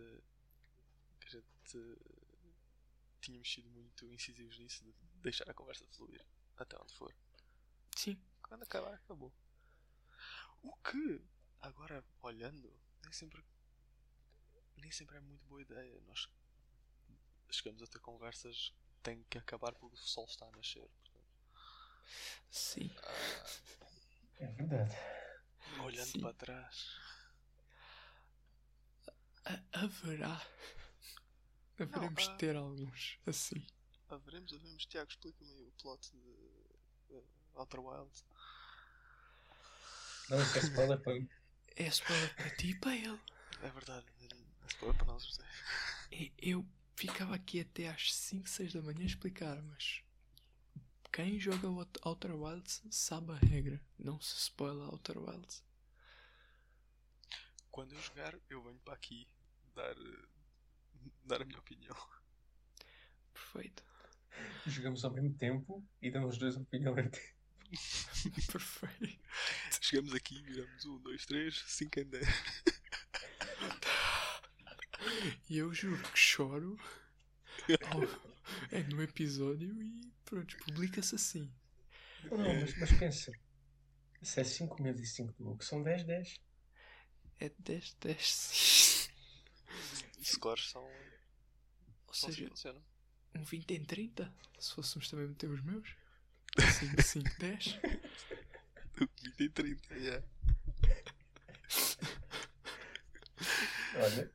Speaker 2: tínhamos sido muito incisivos nisso, de deixar a conversa fluir até onde for.
Speaker 1: Sim.
Speaker 2: Quando acabar, acabou. O que, agora olhando, nem sempre é muito boa ideia. Nós chegamos a ter conversas que têm que acabar porque o sol está a nascer. Portanto,
Speaker 1: Sim.
Speaker 3: É verdade.
Speaker 2: olhando
Speaker 1: Sim.
Speaker 2: para trás.
Speaker 1: Haveremos de ter alguns assim.
Speaker 2: Haveremos. Tiago, explica-me aí o plot de Outer Wilds.
Speaker 3: Não, isso é spoiler para mim.
Speaker 1: É spoiler para ti e para ele.
Speaker 2: É verdade, é spoiler para nós os dois.
Speaker 1: Eu ficava aqui até às 5, 6 da manhã a explicar, mas quem joga Outer Wilds sabe a regra. Não se spoila Outer Wilds.
Speaker 2: Quando eu jogar, eu venho para aqui dar a minha opinião.
Speaker 1: Perfeito.
Speaker 3: Jogamos ao mesmo tempo e damos dois opiniões.
Speaker 1: Perfeito.
Speaker 2: Chegamos aqui, viramos 1, 2, 3, 5 em 10.
Speaker 1: E eu juro que choro no episódio e pronto, publica-se assim.
Speaker 3: Não, mas pensa. Se é 5 meses e 5 do Hulk, são 10, 10.
Speaker 1: É 10, 10.
Speaker 2: Scores são.
Speaker 1: Ou
Speaker 2: São assim
Speaker 1: seja,
Speaker 2: que funcionam.
Speaker 1: um 20 em 30, se fôssemos também meter os meus. 5, 5, 10.
Speaker 2: 20 e 30, yeah.
Speaker 3: Olha,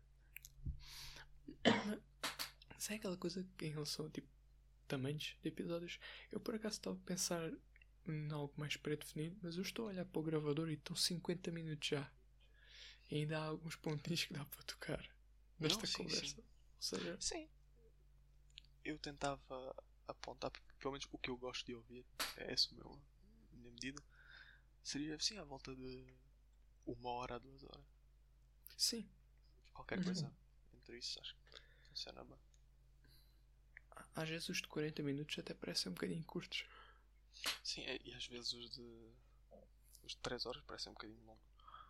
Speaker 1: Mas é aquela coisa que em relação a tipo, tamanhos de episódios, eu por acaso estava a pensar em algo mais pré-definido, mas eu estou a olhar para o gravador e estão 50 minutos já. E ainda há alguns pontinhos que dá para tocar nesta
Speaker 2: Não, sim,
Speaker 1: conversa.
Speaker 2: sim.
Speaker 1: Ou seja,
Speaker 2: Sim. Eu tentava apontar, pelo menos o que eu gosto de ouvir, é esse a minha medida, seria assim à volta de 1 hora a 2 horas.
Speaker 1: sim.
Speaker 2: Qualquer coisa entre isso, acho que funciona bem.
Speaker 1: Às vezes os de 40 minutos até parecem um bocadinho curtos.
Speaker 2: Sim, e às vezes os de 3 horas parecem um bocadinho longos.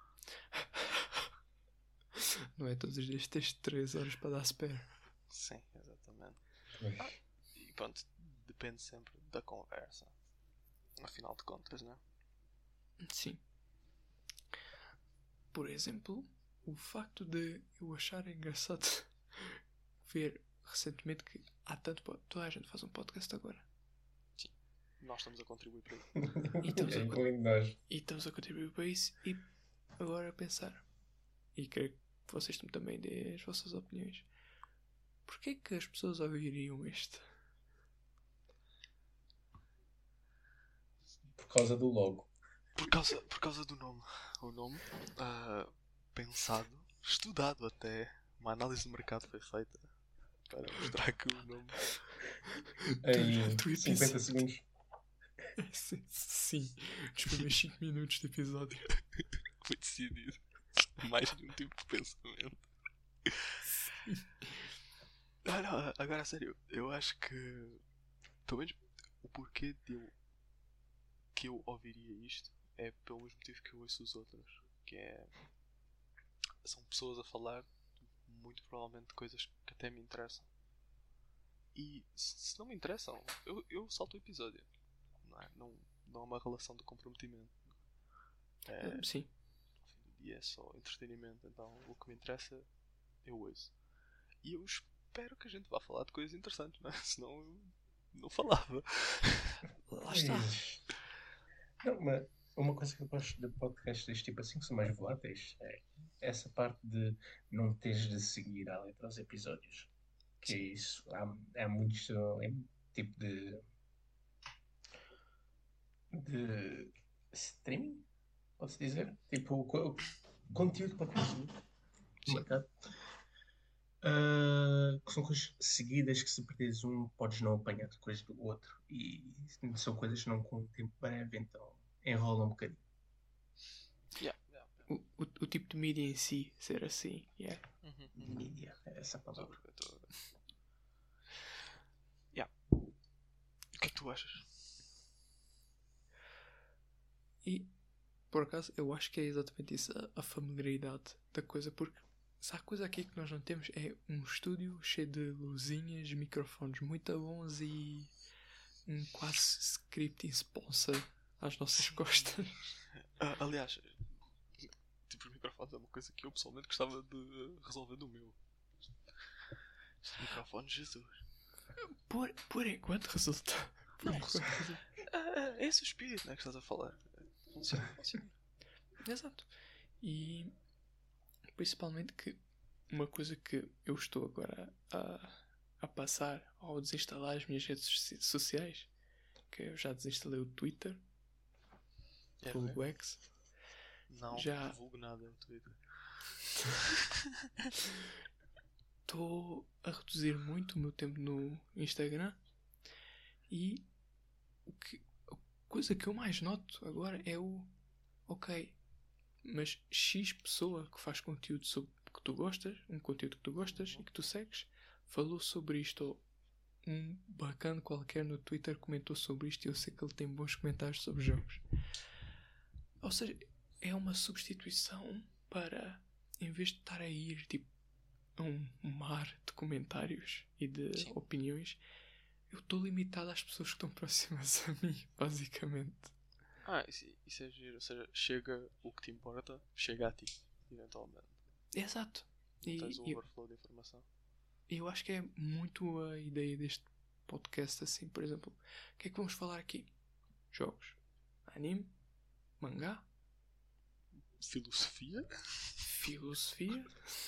Speaker 1: Não é todos os dias que tens 3 horas para dar spare.
Speaker 2: Sim, exatamente.
Speaker 3: pois.
Speaker 2: E pronto, depende sempre da conversa. Afinal de contas, não é?
Speaker 1: Sim. Por exemplo, o facto de eu achar engraçado ver recentemente que há tanto. Toda a gente faz um podcast agora.
Speaker 2: Nós estamos a contribuir para isso.
Speaker 3: É incluindo nós.
Speaker 1: E estamos a contribuir para isso. E agora a pensar. E quero que vocês também deem as vossas opiniões. Porquê que as pessoas ouviriam isto?
Speaker 3: Por causa do logo.
Speaker 2: Por causa do nome. O nome, pensado, estudado até. Uma análise de mercado foi feita para mostrar que o nome.
Speaker 3: Em
Speaker 1: Durante o
Speaker 3: 50
Speaker 1: episódio.
Speaker 3: segundos.
Speaker 1: Sim. Dos primeiros 5 minutos de episódio.
Speaker 2: Foi decidido. Mais de um tipo de pensamento. Não, agora a sério, eu acho que pelo menos o porquê que eu ouviria isto é pelo mesmo motivo que eu ouço os outros, que é são pessoas a falar muito provavelmente de coisas que até me interessam. E se não me interessam, eu salto o episódio. Não é uma relação de comprometimento.
Speaker 1: Sim.
Speaker 2: No fim do dia é só entretenimento, então o que me interessa eu ouço. E eu espero que a gente vá falar de coisas interessantes, não é? Senão eu não falava.
Speaker 1: Lá está.
Speaker 3: Não, mas uma coisa que eu gosto de podcasts deste tipo assim, que são mais voláteis, é essa parte de não teres de seguir à letra os episódios. Que é isso. Há muitos tipo de streaming, posso dizer? Tipo, conteúdo para consumir no mercado. Que são coisas seguidas que se perdes um, podes não apanhar coisas do outro. E são coisas que não com tempo breve, então enrolam um bocadinho.
Speaker 2: Yeah.
Speaker 1: O tipo de mídia em si ser assim. Yeah.
Speaker 3: Mídia, é essa a palavra.
Speaker 2: Yeah. O que é que tu achas?
Speaker 1: E por acaso eu acho que é exatamente isso, a familiaridade da coisa, porque se há coisa aqui que nós não temos é um estúdio cheio de luzinhas, microfones muito bons e um quase scripting sponsor às nossas costas.
Speaker 2: Aliás, tipo, os microfones é uma coisa que eu pessoalmente gostava de resolver no meu. Este microfone, Jesus.
Speaker 1: Por enquanto resulta. Por
Speaker 2: Não,
Speaker 1: enquanto resulta.
Speaker 2: É esse o espírito, não é que estás a falar. Funciona.
Speaker 1: Exato. E principalmente que uma coisa que eu estou agora a passar ao desinstalar as minhas redes sociais, que eu já desinstalei o Twitter, vulgo X.
Speaker 2: Não,
Speaker 1: Já
Speaker 2: vulgo nada o Twitter.
Speaker 1: estou a reduzir muito o meu tempo no Instagram e a coisa que eu mais noto agora é ok, mas X pessoa que faz conteúdo sobre que tu gostas, um conteúdo que tu gostas e que tu segues, falou sobre isto, ou um bacana qualquer no Twitter comentou sobre isto e eu sei que ele tem bons comentários sobre jogos. Ou seja, é uma substituição para, em vez de estar a ir tipo a um mar de comentários e de opiniões, eu estou limitado às pessoas que estão próximas a mim, basicamente.
Speaker 2: Isso é giro. Ou seja, chega o que te importa, chega a ti, eventualmente.
Speaker 1: Exato.
Speaker 2: Não tens um overflow de informação.
Speaker 1: Eu acho que é muito a ideia deste podcast assim, por exemplo. O que é que vamos falar aqui? Jogos, anime, mangá,
Speaker 2: Filosofia?
Speaker 1: filosofia.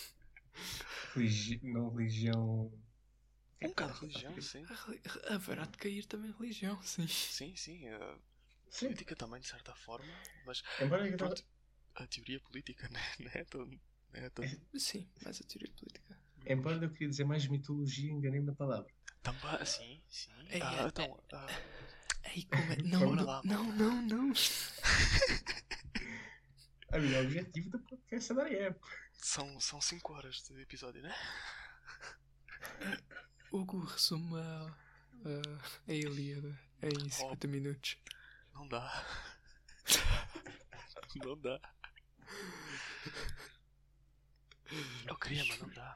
Speaker 3: Não religião.
Speaker 2: Um bocado de religião, sim.
Speaker 1: Haverá de cair também religião, sim.
Speaker 2: Sim.
Speaker 3: Sim.
Speaker 2: Política também, de certa forma. Mas
Speaker 3: Embora eu
Speaker 2: pronto, a teoria política não é tão.
Speaker 1: Sim, mais a teoria política.
Speaker 3: Embora eu queria dizer mais mitologia, enganei-me na palavra.
Speaker 2: Também, sim.
Speaker 1: Ei,
Speaker 2: Então.
Speaker 1: Ei, como é?
Speaker 3: Vamos
Speaker 2: lá.
Speaker 1: Não.
Speaker 3: O objetivo do podcast é dar época.
Speaker 2: São 5 horas de episódio, né?
Speaker 1: Hugo resume a Ilíada em 50 minutos.
Speaker 2: Não dá. Não dá. Eu queria, mas não dá.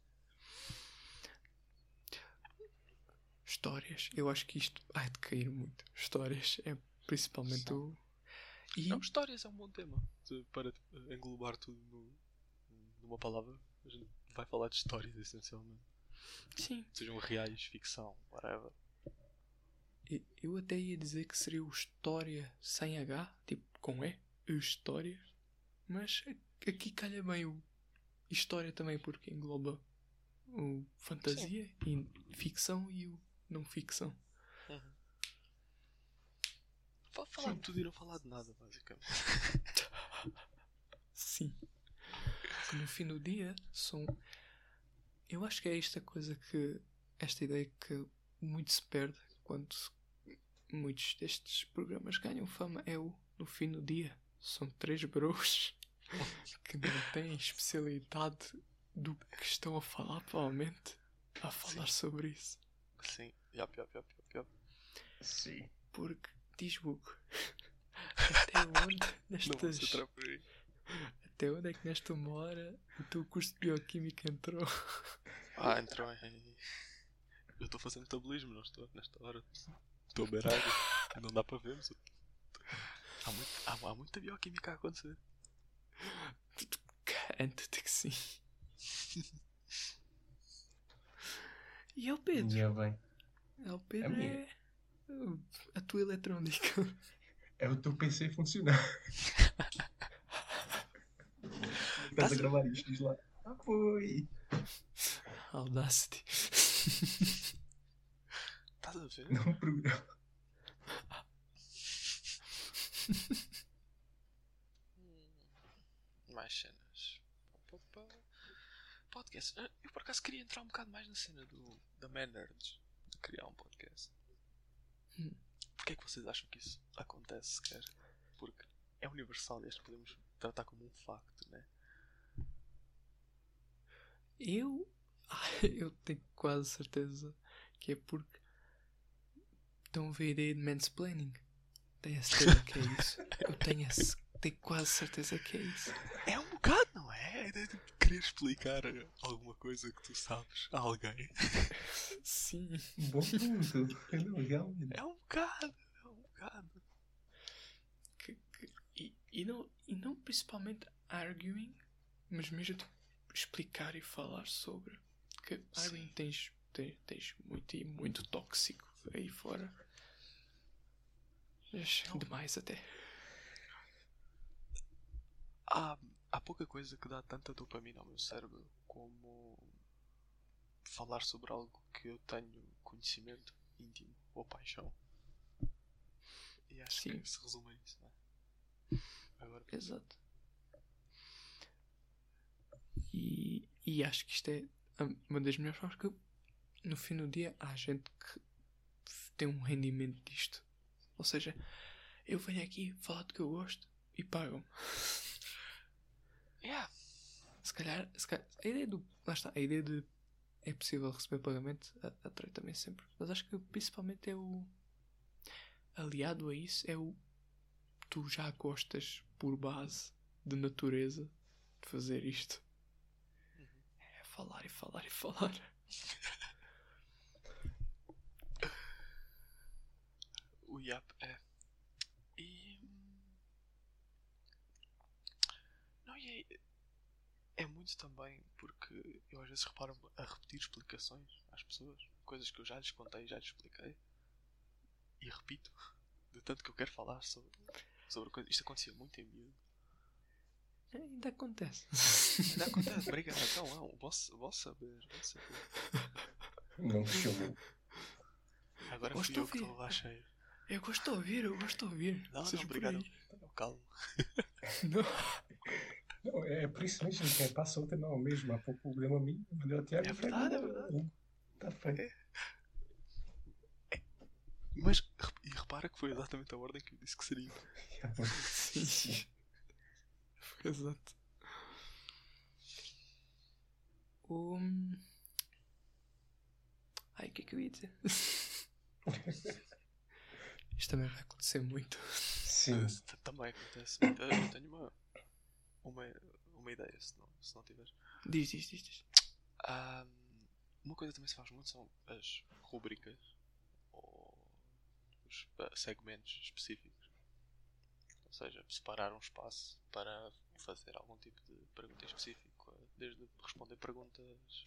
Speaker 1: Histórias. Eu acho que isto há de cair muito. Histórias é principalmente o. E
Speaker 2: Não, histórias é um bom tema. Para englobar tudo numa palavra, a gente vai falar de histórias essencialmente.
Speaker 1: sim,
Speaker 2: Sejam reais, ficção, whatever.
Speaker 1: eu até ia dizer que seria o História sem H, tipo com E, Histórias. Mas aqui calha bem o História também, porque engloba o fantasia e ficção e o não ficção.
Speaker 2: Falar de tudo e não falar de nada, basicamente.
Speaker 1: Sim. Que no fim do dia são. Eu acho que é esta coisa que. Esta ideia que muito se perde quando muitos destes programas ganham fama. É o no fim do dia. São 3 bros que não têm especialidade do que estão a falar, provavelmente. A falar sobre isso.
Speaker 2: Sim, pior.
Speaker 3: Sim.
Speaker 1: Porque, diz Hugo, até onde
Speaker 2: Não vou ser
Speaker 1: nestas.
Speaker 2: trapalhões.
Speaker 1: Até onde é que nesta uma hora o teu curso de Bioquímica entrou?
Speaker 2: Entrou em. Eu estou fazendo metabolismo, não estou nesta hora. Estou a beber água. Não dá para ver, mas. Há muita bioquímica a acontecer.
Speaker 1: Garante-te que sim. E é o Pedro.
Speaker 3: Minha bem.
Speaker 1: É o Pedro,
Speaker 3: A minha.
Speaker 1: é a tua eletrónica.
Speaker 3: É o teu PC funcionar. Estás a gravar isto, diz lá. Foi.
Speaker 1: Audacity.
Speaker 2: Estás a ver?
Speaker 3: Não programa.
Speaker 2: Mais cenas. Podcast. Eu por acaso queria entrar um bocado mais na cena da Maynards. De criar um podcast. Porquê é que vocês acham que isso acontece sequer? Porque é universal e acho que podemos tratar como um facto, né?
Speaker 1: Eu tenho quase certeza que é porque estão a ver a ideia de mansplaining. Tenho a certeza que é isso. Eu tenho quase certeza que é isso.
Speaker 2: É um bocado, não é? A ideia de querer explicar alguma coisa que tu sabes a alguém.
Speaker 1: Sim.
Speaker 3: Bom ponto. Não, realmente.
Speaker 2: É um bocado.
Speaker 1: E não principalmente arguing, mas mesmo tipo, explicar e falar sobre. Que arguing tens muito tóxico aí fora. Mas demais até.
Speaker 2: Há pouca coisa que dá tanta dopamina ao meu cérebro como falar sobre algo que eu tenho conhecimento íntimo ou paixão. E acho que se resume a isso, não é? Agora,
Speaker 1: exato. E acho que isto é uma das melhores formas que no fim do dia há gente que tem um rendimento disto. Ou seja, eu venho aqui falar do que eu gosto e pagam-me. Se calhar a ideia do. Lá está, a ideia de é possível receber pagamento atrai também sempre. Mas acho que principalmente é o. Aliado a isso é o. Tu já gostas por base de natureza de fazer isto. É falar e falar e falar.
Speaker 2: O IAP é. E. Não, é muito também porque eu às vezes reparo a repetir explicações às pessoas, coisas que eu já lhes contei, já lhes expliquei, e repito, de tanto que eu quero falar sobre coisas. Isto acontecia muito em miúdo.
Speaker 1: Ainda acontece.
Speaker 2: Ainda acontece, obrigado. Então, não, vou saber.
Speaker 3: Não puxou muito.
Speaker 2: Agora
Speaker 1: Gosto
Speaker 2: fui eu
Speaker 1: de
Speaker 2: que
Speaker 1: ouvir.
Speaker 2: estou lá cheio.
Speaker 1: Eu gosto de ouvir.
Speaker 2: Não,
Speaker 1: Seja
Speaker 2: não,
Speaker 1: por
Speaker 2: obrigado.
Speaker 1: aí.
Speaker 2: Calma.
Speaker 1: Não.
Speaker 3: Não, é por isso mesmo, quem passa outra não, mesmo. Há pouco deu a mim, mandou ao Tiago.
Speaker 2: É verdade, é verdade.
Speaker 3: Está feito.
Speaker 2: Mas, e repara que foi exatamente a ordem que eu disse que seria.
Speaker 1: Sim. Foi exato. Ai, o que é que eu ia dizer? Isto também vai acontecer muito.
Speaker 3: Sim.
Speaker 2: Também acontece. Eu tenho uma ideia, se não tiveres.
Speaker 1: Diz.
Speaker 2: Uma coisa que também se faz muito são as rubricas ou os segmentos específicos. Ou seja, separar um espaço para fazer algum tipo de pergunta em específico, desde responder perguntas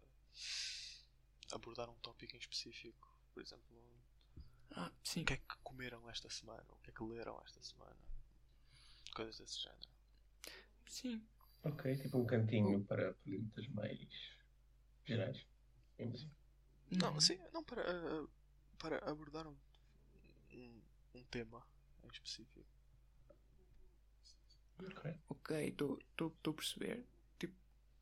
Speaker 2: a abordar um tópico em específico. Por exemplo,
Speaker 1: Sim.
Speaker 2: o que é que comeram esta semana? O que é que leram esta semana? Coisas desse género.
Speaker 1: Sim.
Speaker 3: Ok, tipo um cantinho para perguntas mais gerais. Vamos assim.
Speaker 2: Não, sim, não para abordar um tema em específico.
Speaker 3: Ok.
Speaker 1: Estou a perceber. Tipo,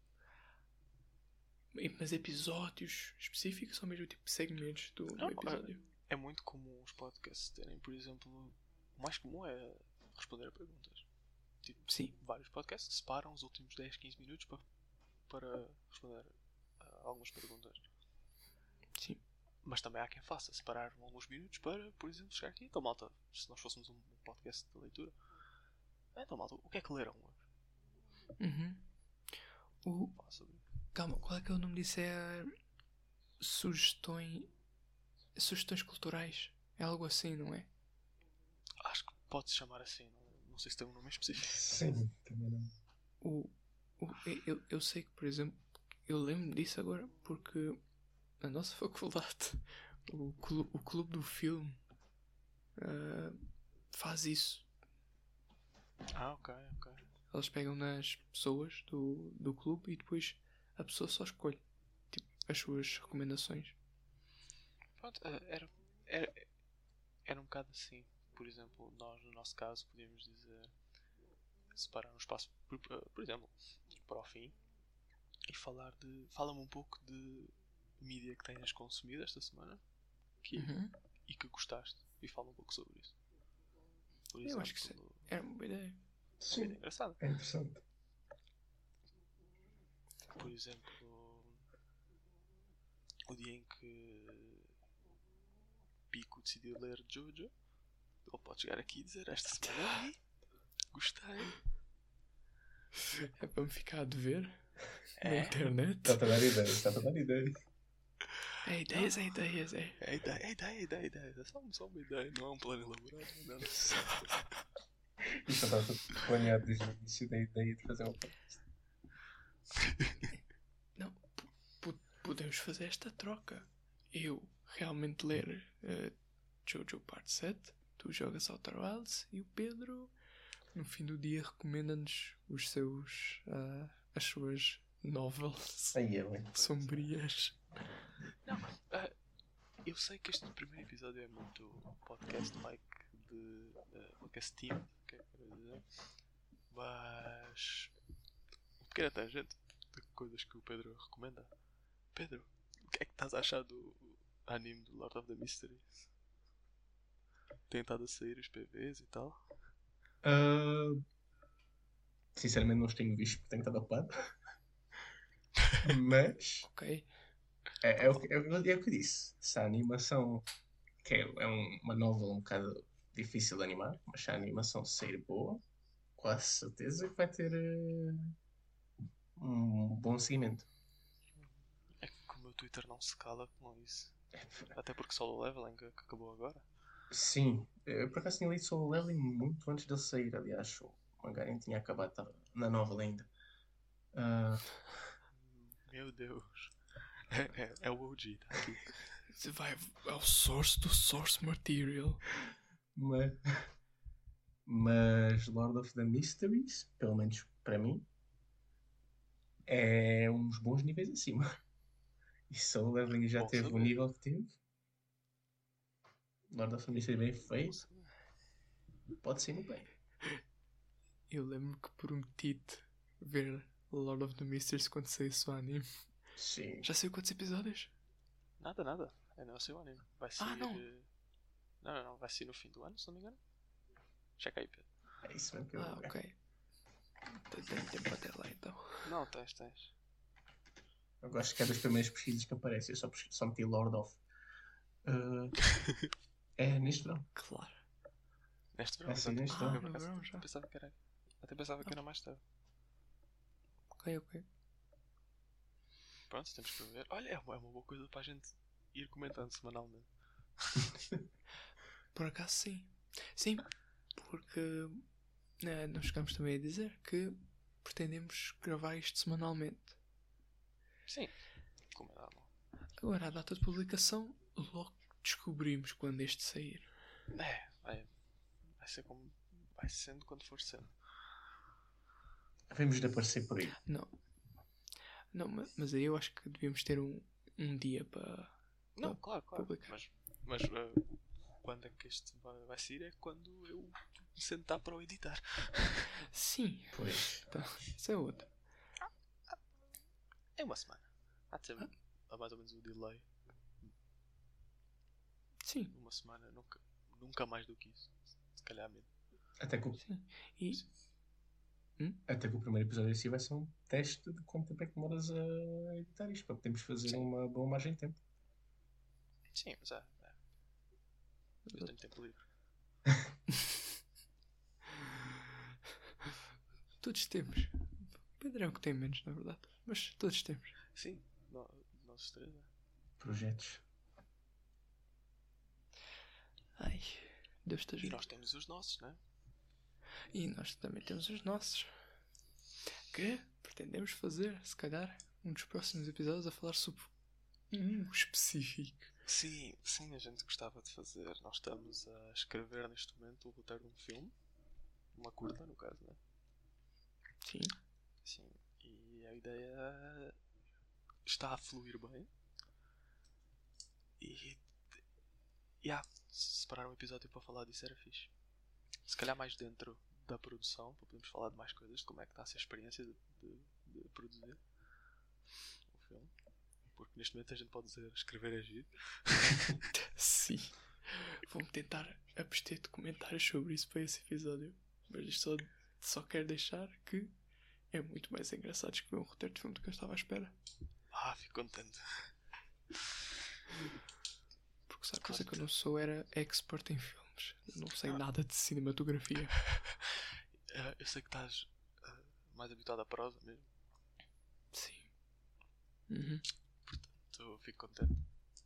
Speaker 1: mas episódios específicos ou mesmo tipo segmentos do episódio?
Speaker 2: É muito comum os podcasts terem, por exemplo, o mais comum é responder a perguntas. Tipo,
Speaker 1: Sim.
Speaker 2: vários podcasts separam os últimos 10, 15 minutos para responder a algumas perguntas.
Speaker 1: Sim.
Speaker 2: Mas também há quem faça separar alguns minutos para, por exemplo, chegar aqui. Então, malta, se nós fôssemos um podcast de leitura, então, malta, o que é que leram hoje? Fala sobre isso.
Speaker 1: Calma, qual é que é o nome disso? É sugestões culturais. É algo assim, não é?
Speaker 2: Acho que pode-se chamar assim, não sei se tem um nome específico.
Speaker 3: Sim, também não.
Speaker 1: Eu sei que, por exemplo, eu lembro disso agora porque na nossa faculdade o clube do filme faz isso.
Speaker 2: Ok.
Speaker 1: Eles pegam nas pessoas do clube e depois a pessoa só escolhe tipo, as suas recomendações.
Speaker 2: Pronto, era um bocado assim. Por exemplo, nós, no nosso caso, podíamos dizer separar um espaço, por exemplo, para o fim e fala-me um pouco de mídia que tenhas consumido esta semana e que gostaste e fala um pouco sobre isso. Por
Speaker 1: Eu
Speaker 2: exemplo,
Speaker 1: acho que era uma boa ideia.
Speaker 3: Sim,
Speaker 2: engraçado.
Speaker 3: é interessante.
Speaker 2: Por exemplo, o dia em que Pico decidiu ler Jojo, ele pode chegar aqui e dizer esta semana li, gostei.
Speaker 1: É para me ficar a dever na internet.
Speaker 3: Está-te a dar ideia.
Speaker 1: É ideias.
Speaker 2: É ideia. É só uma ideia, não é um plano elaborado. Não.
Speaker 3: Isto estava tudo planeado desde o início da ideia de fazer um podcast.
Speaker 1: Não, podemos fazer esta troca. Eu realmente ler Jojo Parte 7, tu jogas Outer Wilds e o Pedro no fim do dia recomenda-nos as suas novels
Speaker 3: Aí é bem.
Speaker 1: sombrias.
Speaker 2: Não, eu sei que este primeiro episódio é muito podcast-like de podcast team, que é que eu quero dizer, mas um pequena tangente de coisas que o Pedro recomenda. Pedro, o que é que estás a achar do anime do Lord of the Mysteries? Tem estado a sair os PVs e tal?
Speaker 3: Sinceramente não os tenho visto porque tenho estado ocupado. Mas
Speaker 1: Ok.
Speaker 3: é o que eu disse. Se a animação, que uma novela um bocado difícil de animar, mas se a animação sair boa, quase certeza que vai ter um bom seguimento.
Speaker 2: É que o meu Twitter não se cala com isso. Até porque Solo Leveling que acabou agora.
Speaker 3: Sim, eu por acaso tinha lido Solo Leveling muito antes dele sair. Aliás, o mangá nem tinha acabado, estava na novela ainda. Ah,
Speaker 2: Meu Deus. É o OG, tá aqui.
Speaker 1: Você vai ao source do source material.
Speaker 3: mas, mas Lord of the Mysteries, pelo menos para mim, é uns bons níveis acima. E se o Leveling já
Speaker 2: Bom
Speaker 3: teve o
Speaker 2: saber.
Speaker 3: nível que teve, Lord of the Mysteries bem
Speaker 2: Bom
Speaker 3: feito,
Speaker 2: saber.
Speaker 3: pode ser no bem.
Speaker 1: Eu lembro que prometi ver Lord of the Mysteries quando saísse o anime.
Speaker 3: Sim.
Speaker 1: Já saiu quantos episódios?
Speaker 2: Nada. É não sei o anime. Vai sair.
Speaker 1: não.
Speaker 2: Não. Vai sair no fim do ano, se não me engano. Checa aí, Pedro.
Speaker 3: É isso mesmo que eu vou ver.
Speaker 1: Ok. Tenho tempo até lá então.
Speaker 2: Não, tens.
Speaker 3: Eu gosto que é das primeiras pesquisas que aparecem. Eu só meti Lord of. Ah, é neste verão.
Speaker 1: Claro.
Speaker 2: Neste verão,
Speaker 3: Vai ser
Speaker 2: exato.
Speaker 3: neste
Speaker 2: Eu,
Speaker 3: verão.
Speaker 2: por
Speaker 1: No
Speaker 2: acaso,
Speaker 1: verão já.
Speaker 2: pensava que era. Até pensava que era mais tarde.
Speaker 1: Ok.
Speaker 2: Pronto, temos que ver. Olha, é uma boa coisa para a gente ir comentando semanalmente.
Speaker 1: Por acaso sim. Sim, porque nós chegamos também a dizer que pretendemos gravar isto semanalmente.
Speaker 2: Sim, como é normal.
Speaker 1: Agora, a data de publicação, logo descobrimos quando este sair.
Speaker 2: Vai ser como. Vai sendo quando for sendo.
Speaker 3: Vamos de aparecer por aí.
Speaker 1: Não, mas aí eu acho que devíamos ter um dia para
Speaker 2: Não, claro.
Speaker 1: publicar.
Speaker 2: Mas quando é que este vai sair? É quando eu me sentar para o editar.
Speaker 1: Sim,
Speaker 3: Pois.
Speaker 1: então, isso é outra.
Speaker 2: É uma semana. Há de ser mais ou menos o delay.
Speaker 1: Sim,
Speaker 2: Uma semana, nunca mais do que isso. Se calhar menos.
Speaker 3: Até que,
Speaker 1: sim. E
Speaker 3: até que o primeiro episódio assim vai ser um teste de quanto tempo é que demoras a editar isto, para podermos fazer
Speaker 2: Sim.
Speaker 3: uma boa margem de tempo.
Speaker 2: Sim, mas eu tenho tempo livre.
Speaker 1: todos temos. Pedro é o que tem menos, na verdade. Mas todos temos.
Speaker 2: Sim, nós três.
Speaker 3: Projetos.
Speaker 1: Ai, Deus te
Speaker 2: E
Speaker 1: ajude.
Speaker 2: nós temos os nossos, né?
Speaker 1: E nós também temos os nossos. Que pretendemos fazer, se calhar, um dos próximos episódios a falar sobre um específico.
Speaker 2: Sim, a gente gostava de fazer. Nós estamos a escrever neste momento o roteiro de um filme. Uma curta, no caso, né?
Speaker 1: Sim.
Speaker 2: Sim. E a ideia está a fluir bem. E separar um episódio para falar disso era fixe. Se calhar mais dentro da produção, para podermos falar de mais coisas, de como é que está a ser a experiência de produzir o filme. Porque neste momento a gente pode dizer escrever é giro.
Speaker 1: Sim. Vou-me tentar abster de comentários sobre isso para esse episódio. Mas isto só quero deixar que é muito mais engraçado escrever um roteiro de filme do que eu estava à espera.
Speaker 2: Fico contente.
Speaker 1: Porque sabe, coisa que eu não sou era expert em filmes. Eu não sei nada de cinematografia.
Speaker 2: Eu sei que estás mais habituado à prosa mesmo.
Speaker 1: Sim. Uhum.
Speaker 2: Portanto, fico contente.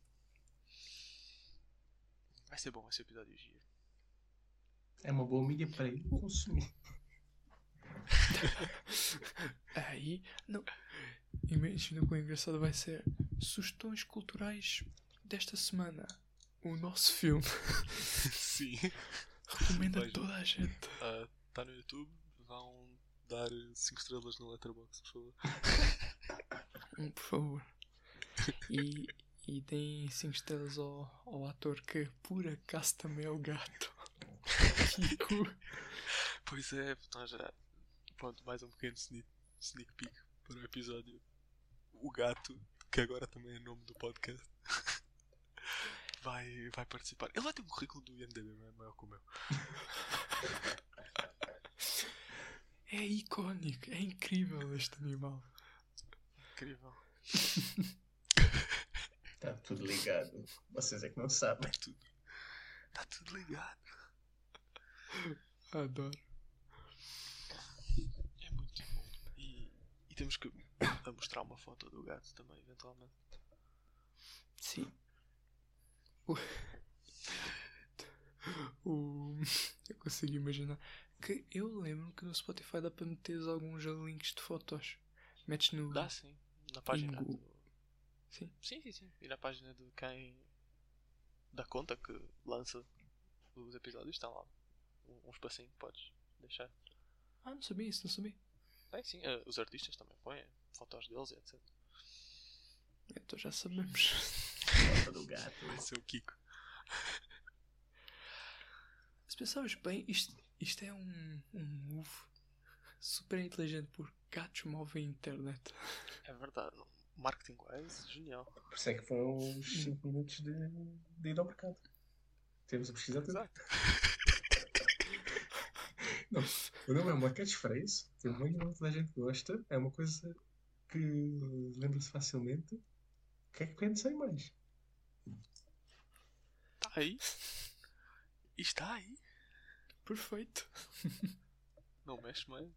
Speaker 2: Vai ser bom esse episódio giro.
Speaker 3: É uma boa mídia para ele consumir.
Speaker 1: Aí, não. Imagina quão engraçado vai ser. Sugestões culturais desta semana. O nosso filme.
Speaker 2: Sim.
Speaker 1: Recomendo a
Speaker 2: Veja.
Speaker 1: toda a gente.
Speaker 2: Está no YouTube. Vão dar 5 estrelas no Letterboxd, por favor.
Speaker 1: Por favor. E deem 5 estrelas ao ator que por acaso também é o gato. Kiko.
Speaker 2: Pois é, então já. Pronto, mais um pequeno sneak peek para o episódio. O gato, que agora também é nome do podcast, vai participar. Ele vai ter um currículo do IMDb maior que o meu.
Speaker 1: É icónico. É incrível este animal.
Speaker 2: Incrível.
Speaker 3: Está tudo ligado. Vocês é que não sabem.
Speaker 2: Está tudo ligado.
Speaker 1: Adoro.
Speaker 2: É muito bom. E temos que mostrar uma foto do gato também, eventualmente.
Speaker 1: Sim. Eu consigo imaginar que eu lembro que no Spotify dá para meter alguns links de fotos. Metes no.
Speaker 2: Dá sim. Na página
Speaker 1: Ingo.
Speaker 2: do...
Speaker 1: Sim.
Speaker 2: Sim. E na página de quem... Da conta que lança os episódios, está lá um espacinho que podes deixar.
Speaker 1: Ah, não sabia isso, não sabia.
Speaker 2: Bem, sim, os artistas também põem fotos deles e etc.
Speaker 1: Então já sabemos.
Speaker 3: Foto do gato.
Speaker 2: Vai ser o Kiko.
Speaker 1: Se pensavas bem, isto é um move super inteligente porque gatos movem a internet.
Speaker 2: É verdade. Marketing wise, genial.
Speaker 3: Por isso é que foram uns 5 minutos de ir ao mercado. Temos a pesquisar tudo.
Speaker 2: Exato.
Speaker 3: Não, o nome é uma catchphrase. Tem muito nome, toda a gente gosta. É uma coisa que lembra-se facilmente. O que é que pensei mais?
Speaker 2: Está aí. E está aí.
Speaker 1: Perfeito.
Speaker 2: Não mexe meio.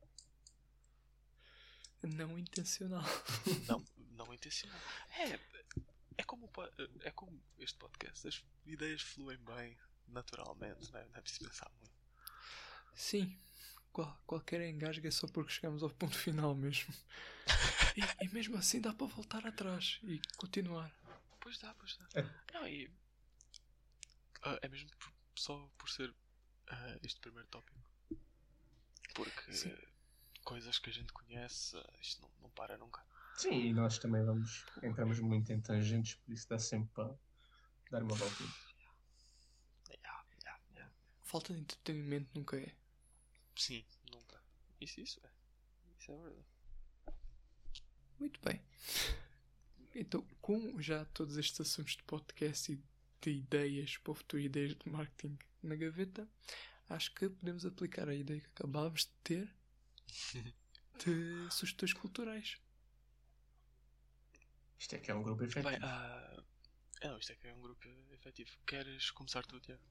Speaker 1: Não intencional.
Speaker 2: Não intencional. É como este podcast. As ideias fluem bem, naturalmente, não é preciso pensar muito.
Speaker 1: Sim. Qualquer engasgo é só porque chegamos ao ponto final mesmo. E mesmo assim dá para voltar atrás e continuar.
Speaker 2: Pois dá.
Speaker 3: É.
Speaker 2: Não, e... é mesmo só por ser este primeiro tópico. Porque
Speaker 1: Sim.
Speaker 2: coisas que a gente conhece, isto não para nunca.
Speaker 3: Sim, e nós também entramos muito em tangentes, por isso dá sempre para dar uma voltinha.
Speaker 2: Yeah.
Speaker 1: Falta de entretenimento nunca é.
Speaker 2: Sim, nunca. Isso é. Isso é verdade.
Speaker 1: Muito bem. Então, com já todos estes assuntos de podcast e de ideias para o futuro, ideias de marketing na gaveta, acho que podemos aplicar a ideia que acabámos de ter de sugestões culturais.
Speaker 3: Isto é que é um grupo efetivo.
Speaker 2: Bem, não, isto é que é um grupo efetivo. Queres começar tu, Tiago?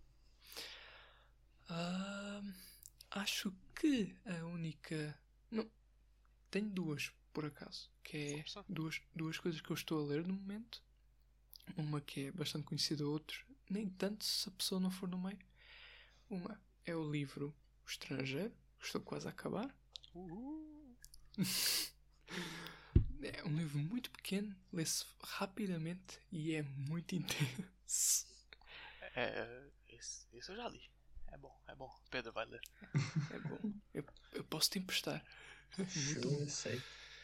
Speaker 1: Acho que a única... Não, tenho duas, por acaso. Que é
Speaker 2: Força.
Speaker 1: duas coisas que eu estou a ler no momento. Uma que é bastante conhecida, outra nem tanto se a pessoa não for no meio. Uma é o livro O Estrangeiro, que estou quase a acabar. É um livro muito pequeno, lê-se rapidamente e é muito intenso.
Speaker 2: Esse eu já li. É bom. Pedro vai ler.
Speaker 1: É bom. Eu posso te emprestar. Muito
Speaker 3: Eu
Speaker 1: bom.
Speaker 3: sei.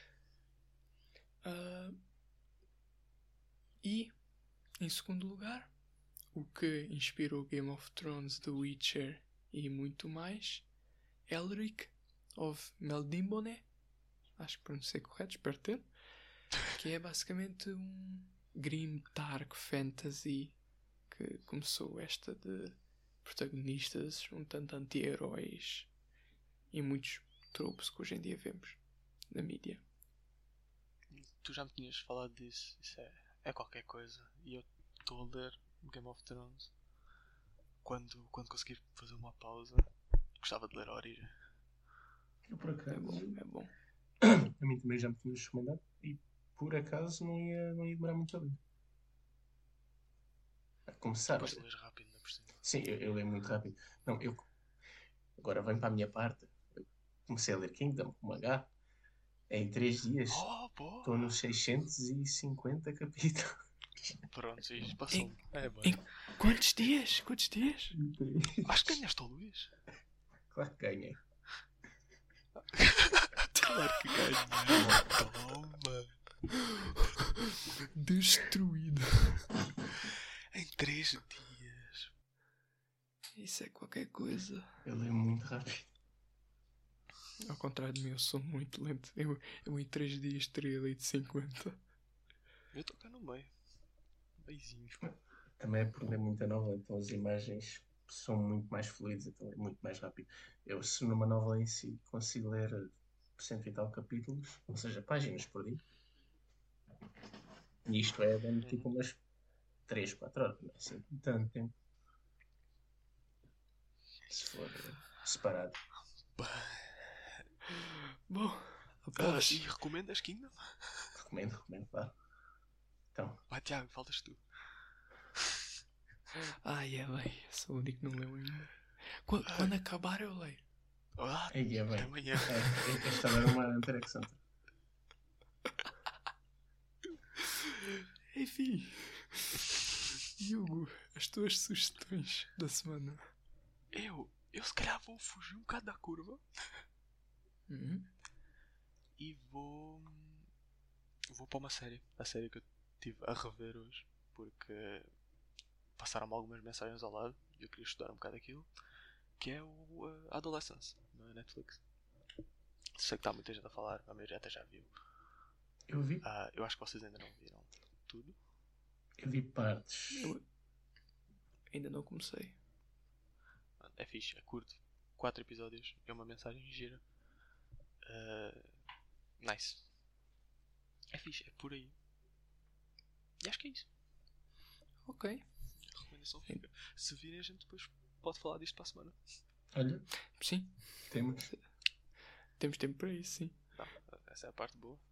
Speaker 1: E, em segundo lugar, o que inspirou Game of Thrones, The Witcher e muito mais, Elric of Melniboné, acho que pronunciei correto, espero ter, que é basicamente um grim dark fantasy que começou esta de protagonistas um tanto anti-heróis e muitos tropes que hoje em dia vemos na mídia.
Speaker 2: Tu já me tinhas falado disso. Isso é qualquer coisa. E eu estou a ler Game of Thrones. Quando conseguir fazer uma pausa, gostava de ler a origem.
Speaker 3: Eu, por acaso,
Speaker 1: É bom.
Speaker 3: a mim também já me tinhas recomendado e por acaso não ia demorar muito a ler. A começar.
Speaker 2: Depois lês rápido, ainda por cima.
Speaker 3: Sim, eu leio muito rápido. Não, agora vem para a minha parte. Eu comecei a ler Kingdom, com H, em 3 dias.
Speaker 2: Boa!
Speaker 3: Estou nos 650 capítulos.
Speaker 2: Pronto, isto passou. É bem.
Speaker 1: Em quantos dias?
Speaker 2: Acho que ganhaste ao Luís.
Speaker 3: Claro que ganhei.
Speaker 2: Claro que ganhei. Toma.
Speaker 1: Destruído.
Speaker 2: Em 3 dias.
Speaker 1: Isso é qualquer coisa.
Speaker 3: Eu leio muito rápido.
Speaker 1: Ao contrário de mim, eu sou muito lento. Eu em 3 dias teria lido 50.
Speaker 2: Eu estou cá no meio. Beijinho.
Speaker 3: Também é porque ler muita novela, então as imagens são muito mais fluidas, então é muito mais rápido. Eu, se numa novela em si consigo ler 100 e tal capítulos, ou seja, páginas por dia, e isto é dando tipo umas 3, 4 horas, não é assim tanto tempo. Se for separado.
Speaker 1: Bom, após...
Speaker 2: E recomendas Kingdom?
Speaker 3: Recomendo, claro. Então,
Speaker 2: Vai, Tiago, faltas tu.
Speaker 1: Ai, é bem. Sou o único que não leu ainda. Quando acabar eu leio.
Speaker 3: aí é bem.
Speaker 2: Até amanhã.
Speaker 3: Esta era uma interação.
Speaker 1: Enfim. Hugo, as tuas sugestões da semana.
Speaker 2: Eu se calhar vou fugir um bocado da curva e vou para uma série. A série que eu estive a rever hoje, porque passaram-me algumas mensagens ao lado e eu queria estudar um bocado aquilo, que é o Adolescence, na Netflix. Sei que está muita gente a falar, a maioria até já viu.
Speaker 3: Eu vi,
Speaker 2: Eu acho que vocês ainda não viram tudo.
Speaker 3: eu vi partes.
Speaker 1: Eu ainda não comecei.
Speaker 2: É fixe, é curto. 4 episódios, é uma mensagem gira. Nice. É fixe, é por aí. E acho que é isso.
Speaker 1: Ok.
Speaker 2: A recomendação fica. Se virem, a gente depois pode falar disto para a semana.
Speaker 3: Olha,
Speaker 1: Sim,
Speaker 3: temos.
Speaker 1: temos tempo para isso, sim.
Speaker 2: Não, essa é a parte boa.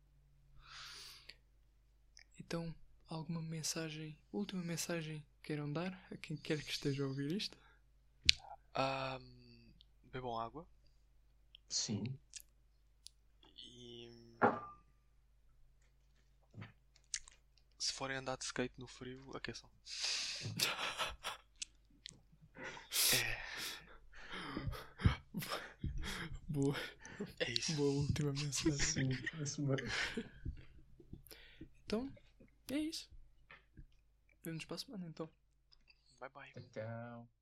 Speaker 1: Então, alguma mensagem, última mensagem queiram dar a quem quer que esteja a ouvir isto?
Speaker 2: Bebam água
Speaker 3: Sim.
Speaker 2: e se forem andar de skate no frio, aqueçam.
Speaker 1: Boa.
Speaker 2: É isso.
Speaker 1: Boa última mensagem.
Speaker 3: Sim, isso mesmo.
Speaker 1: Então, é isso. Vemo-nos para a semana, então.
Speaker 2: Bye bye.
Speaker 3: Tchau.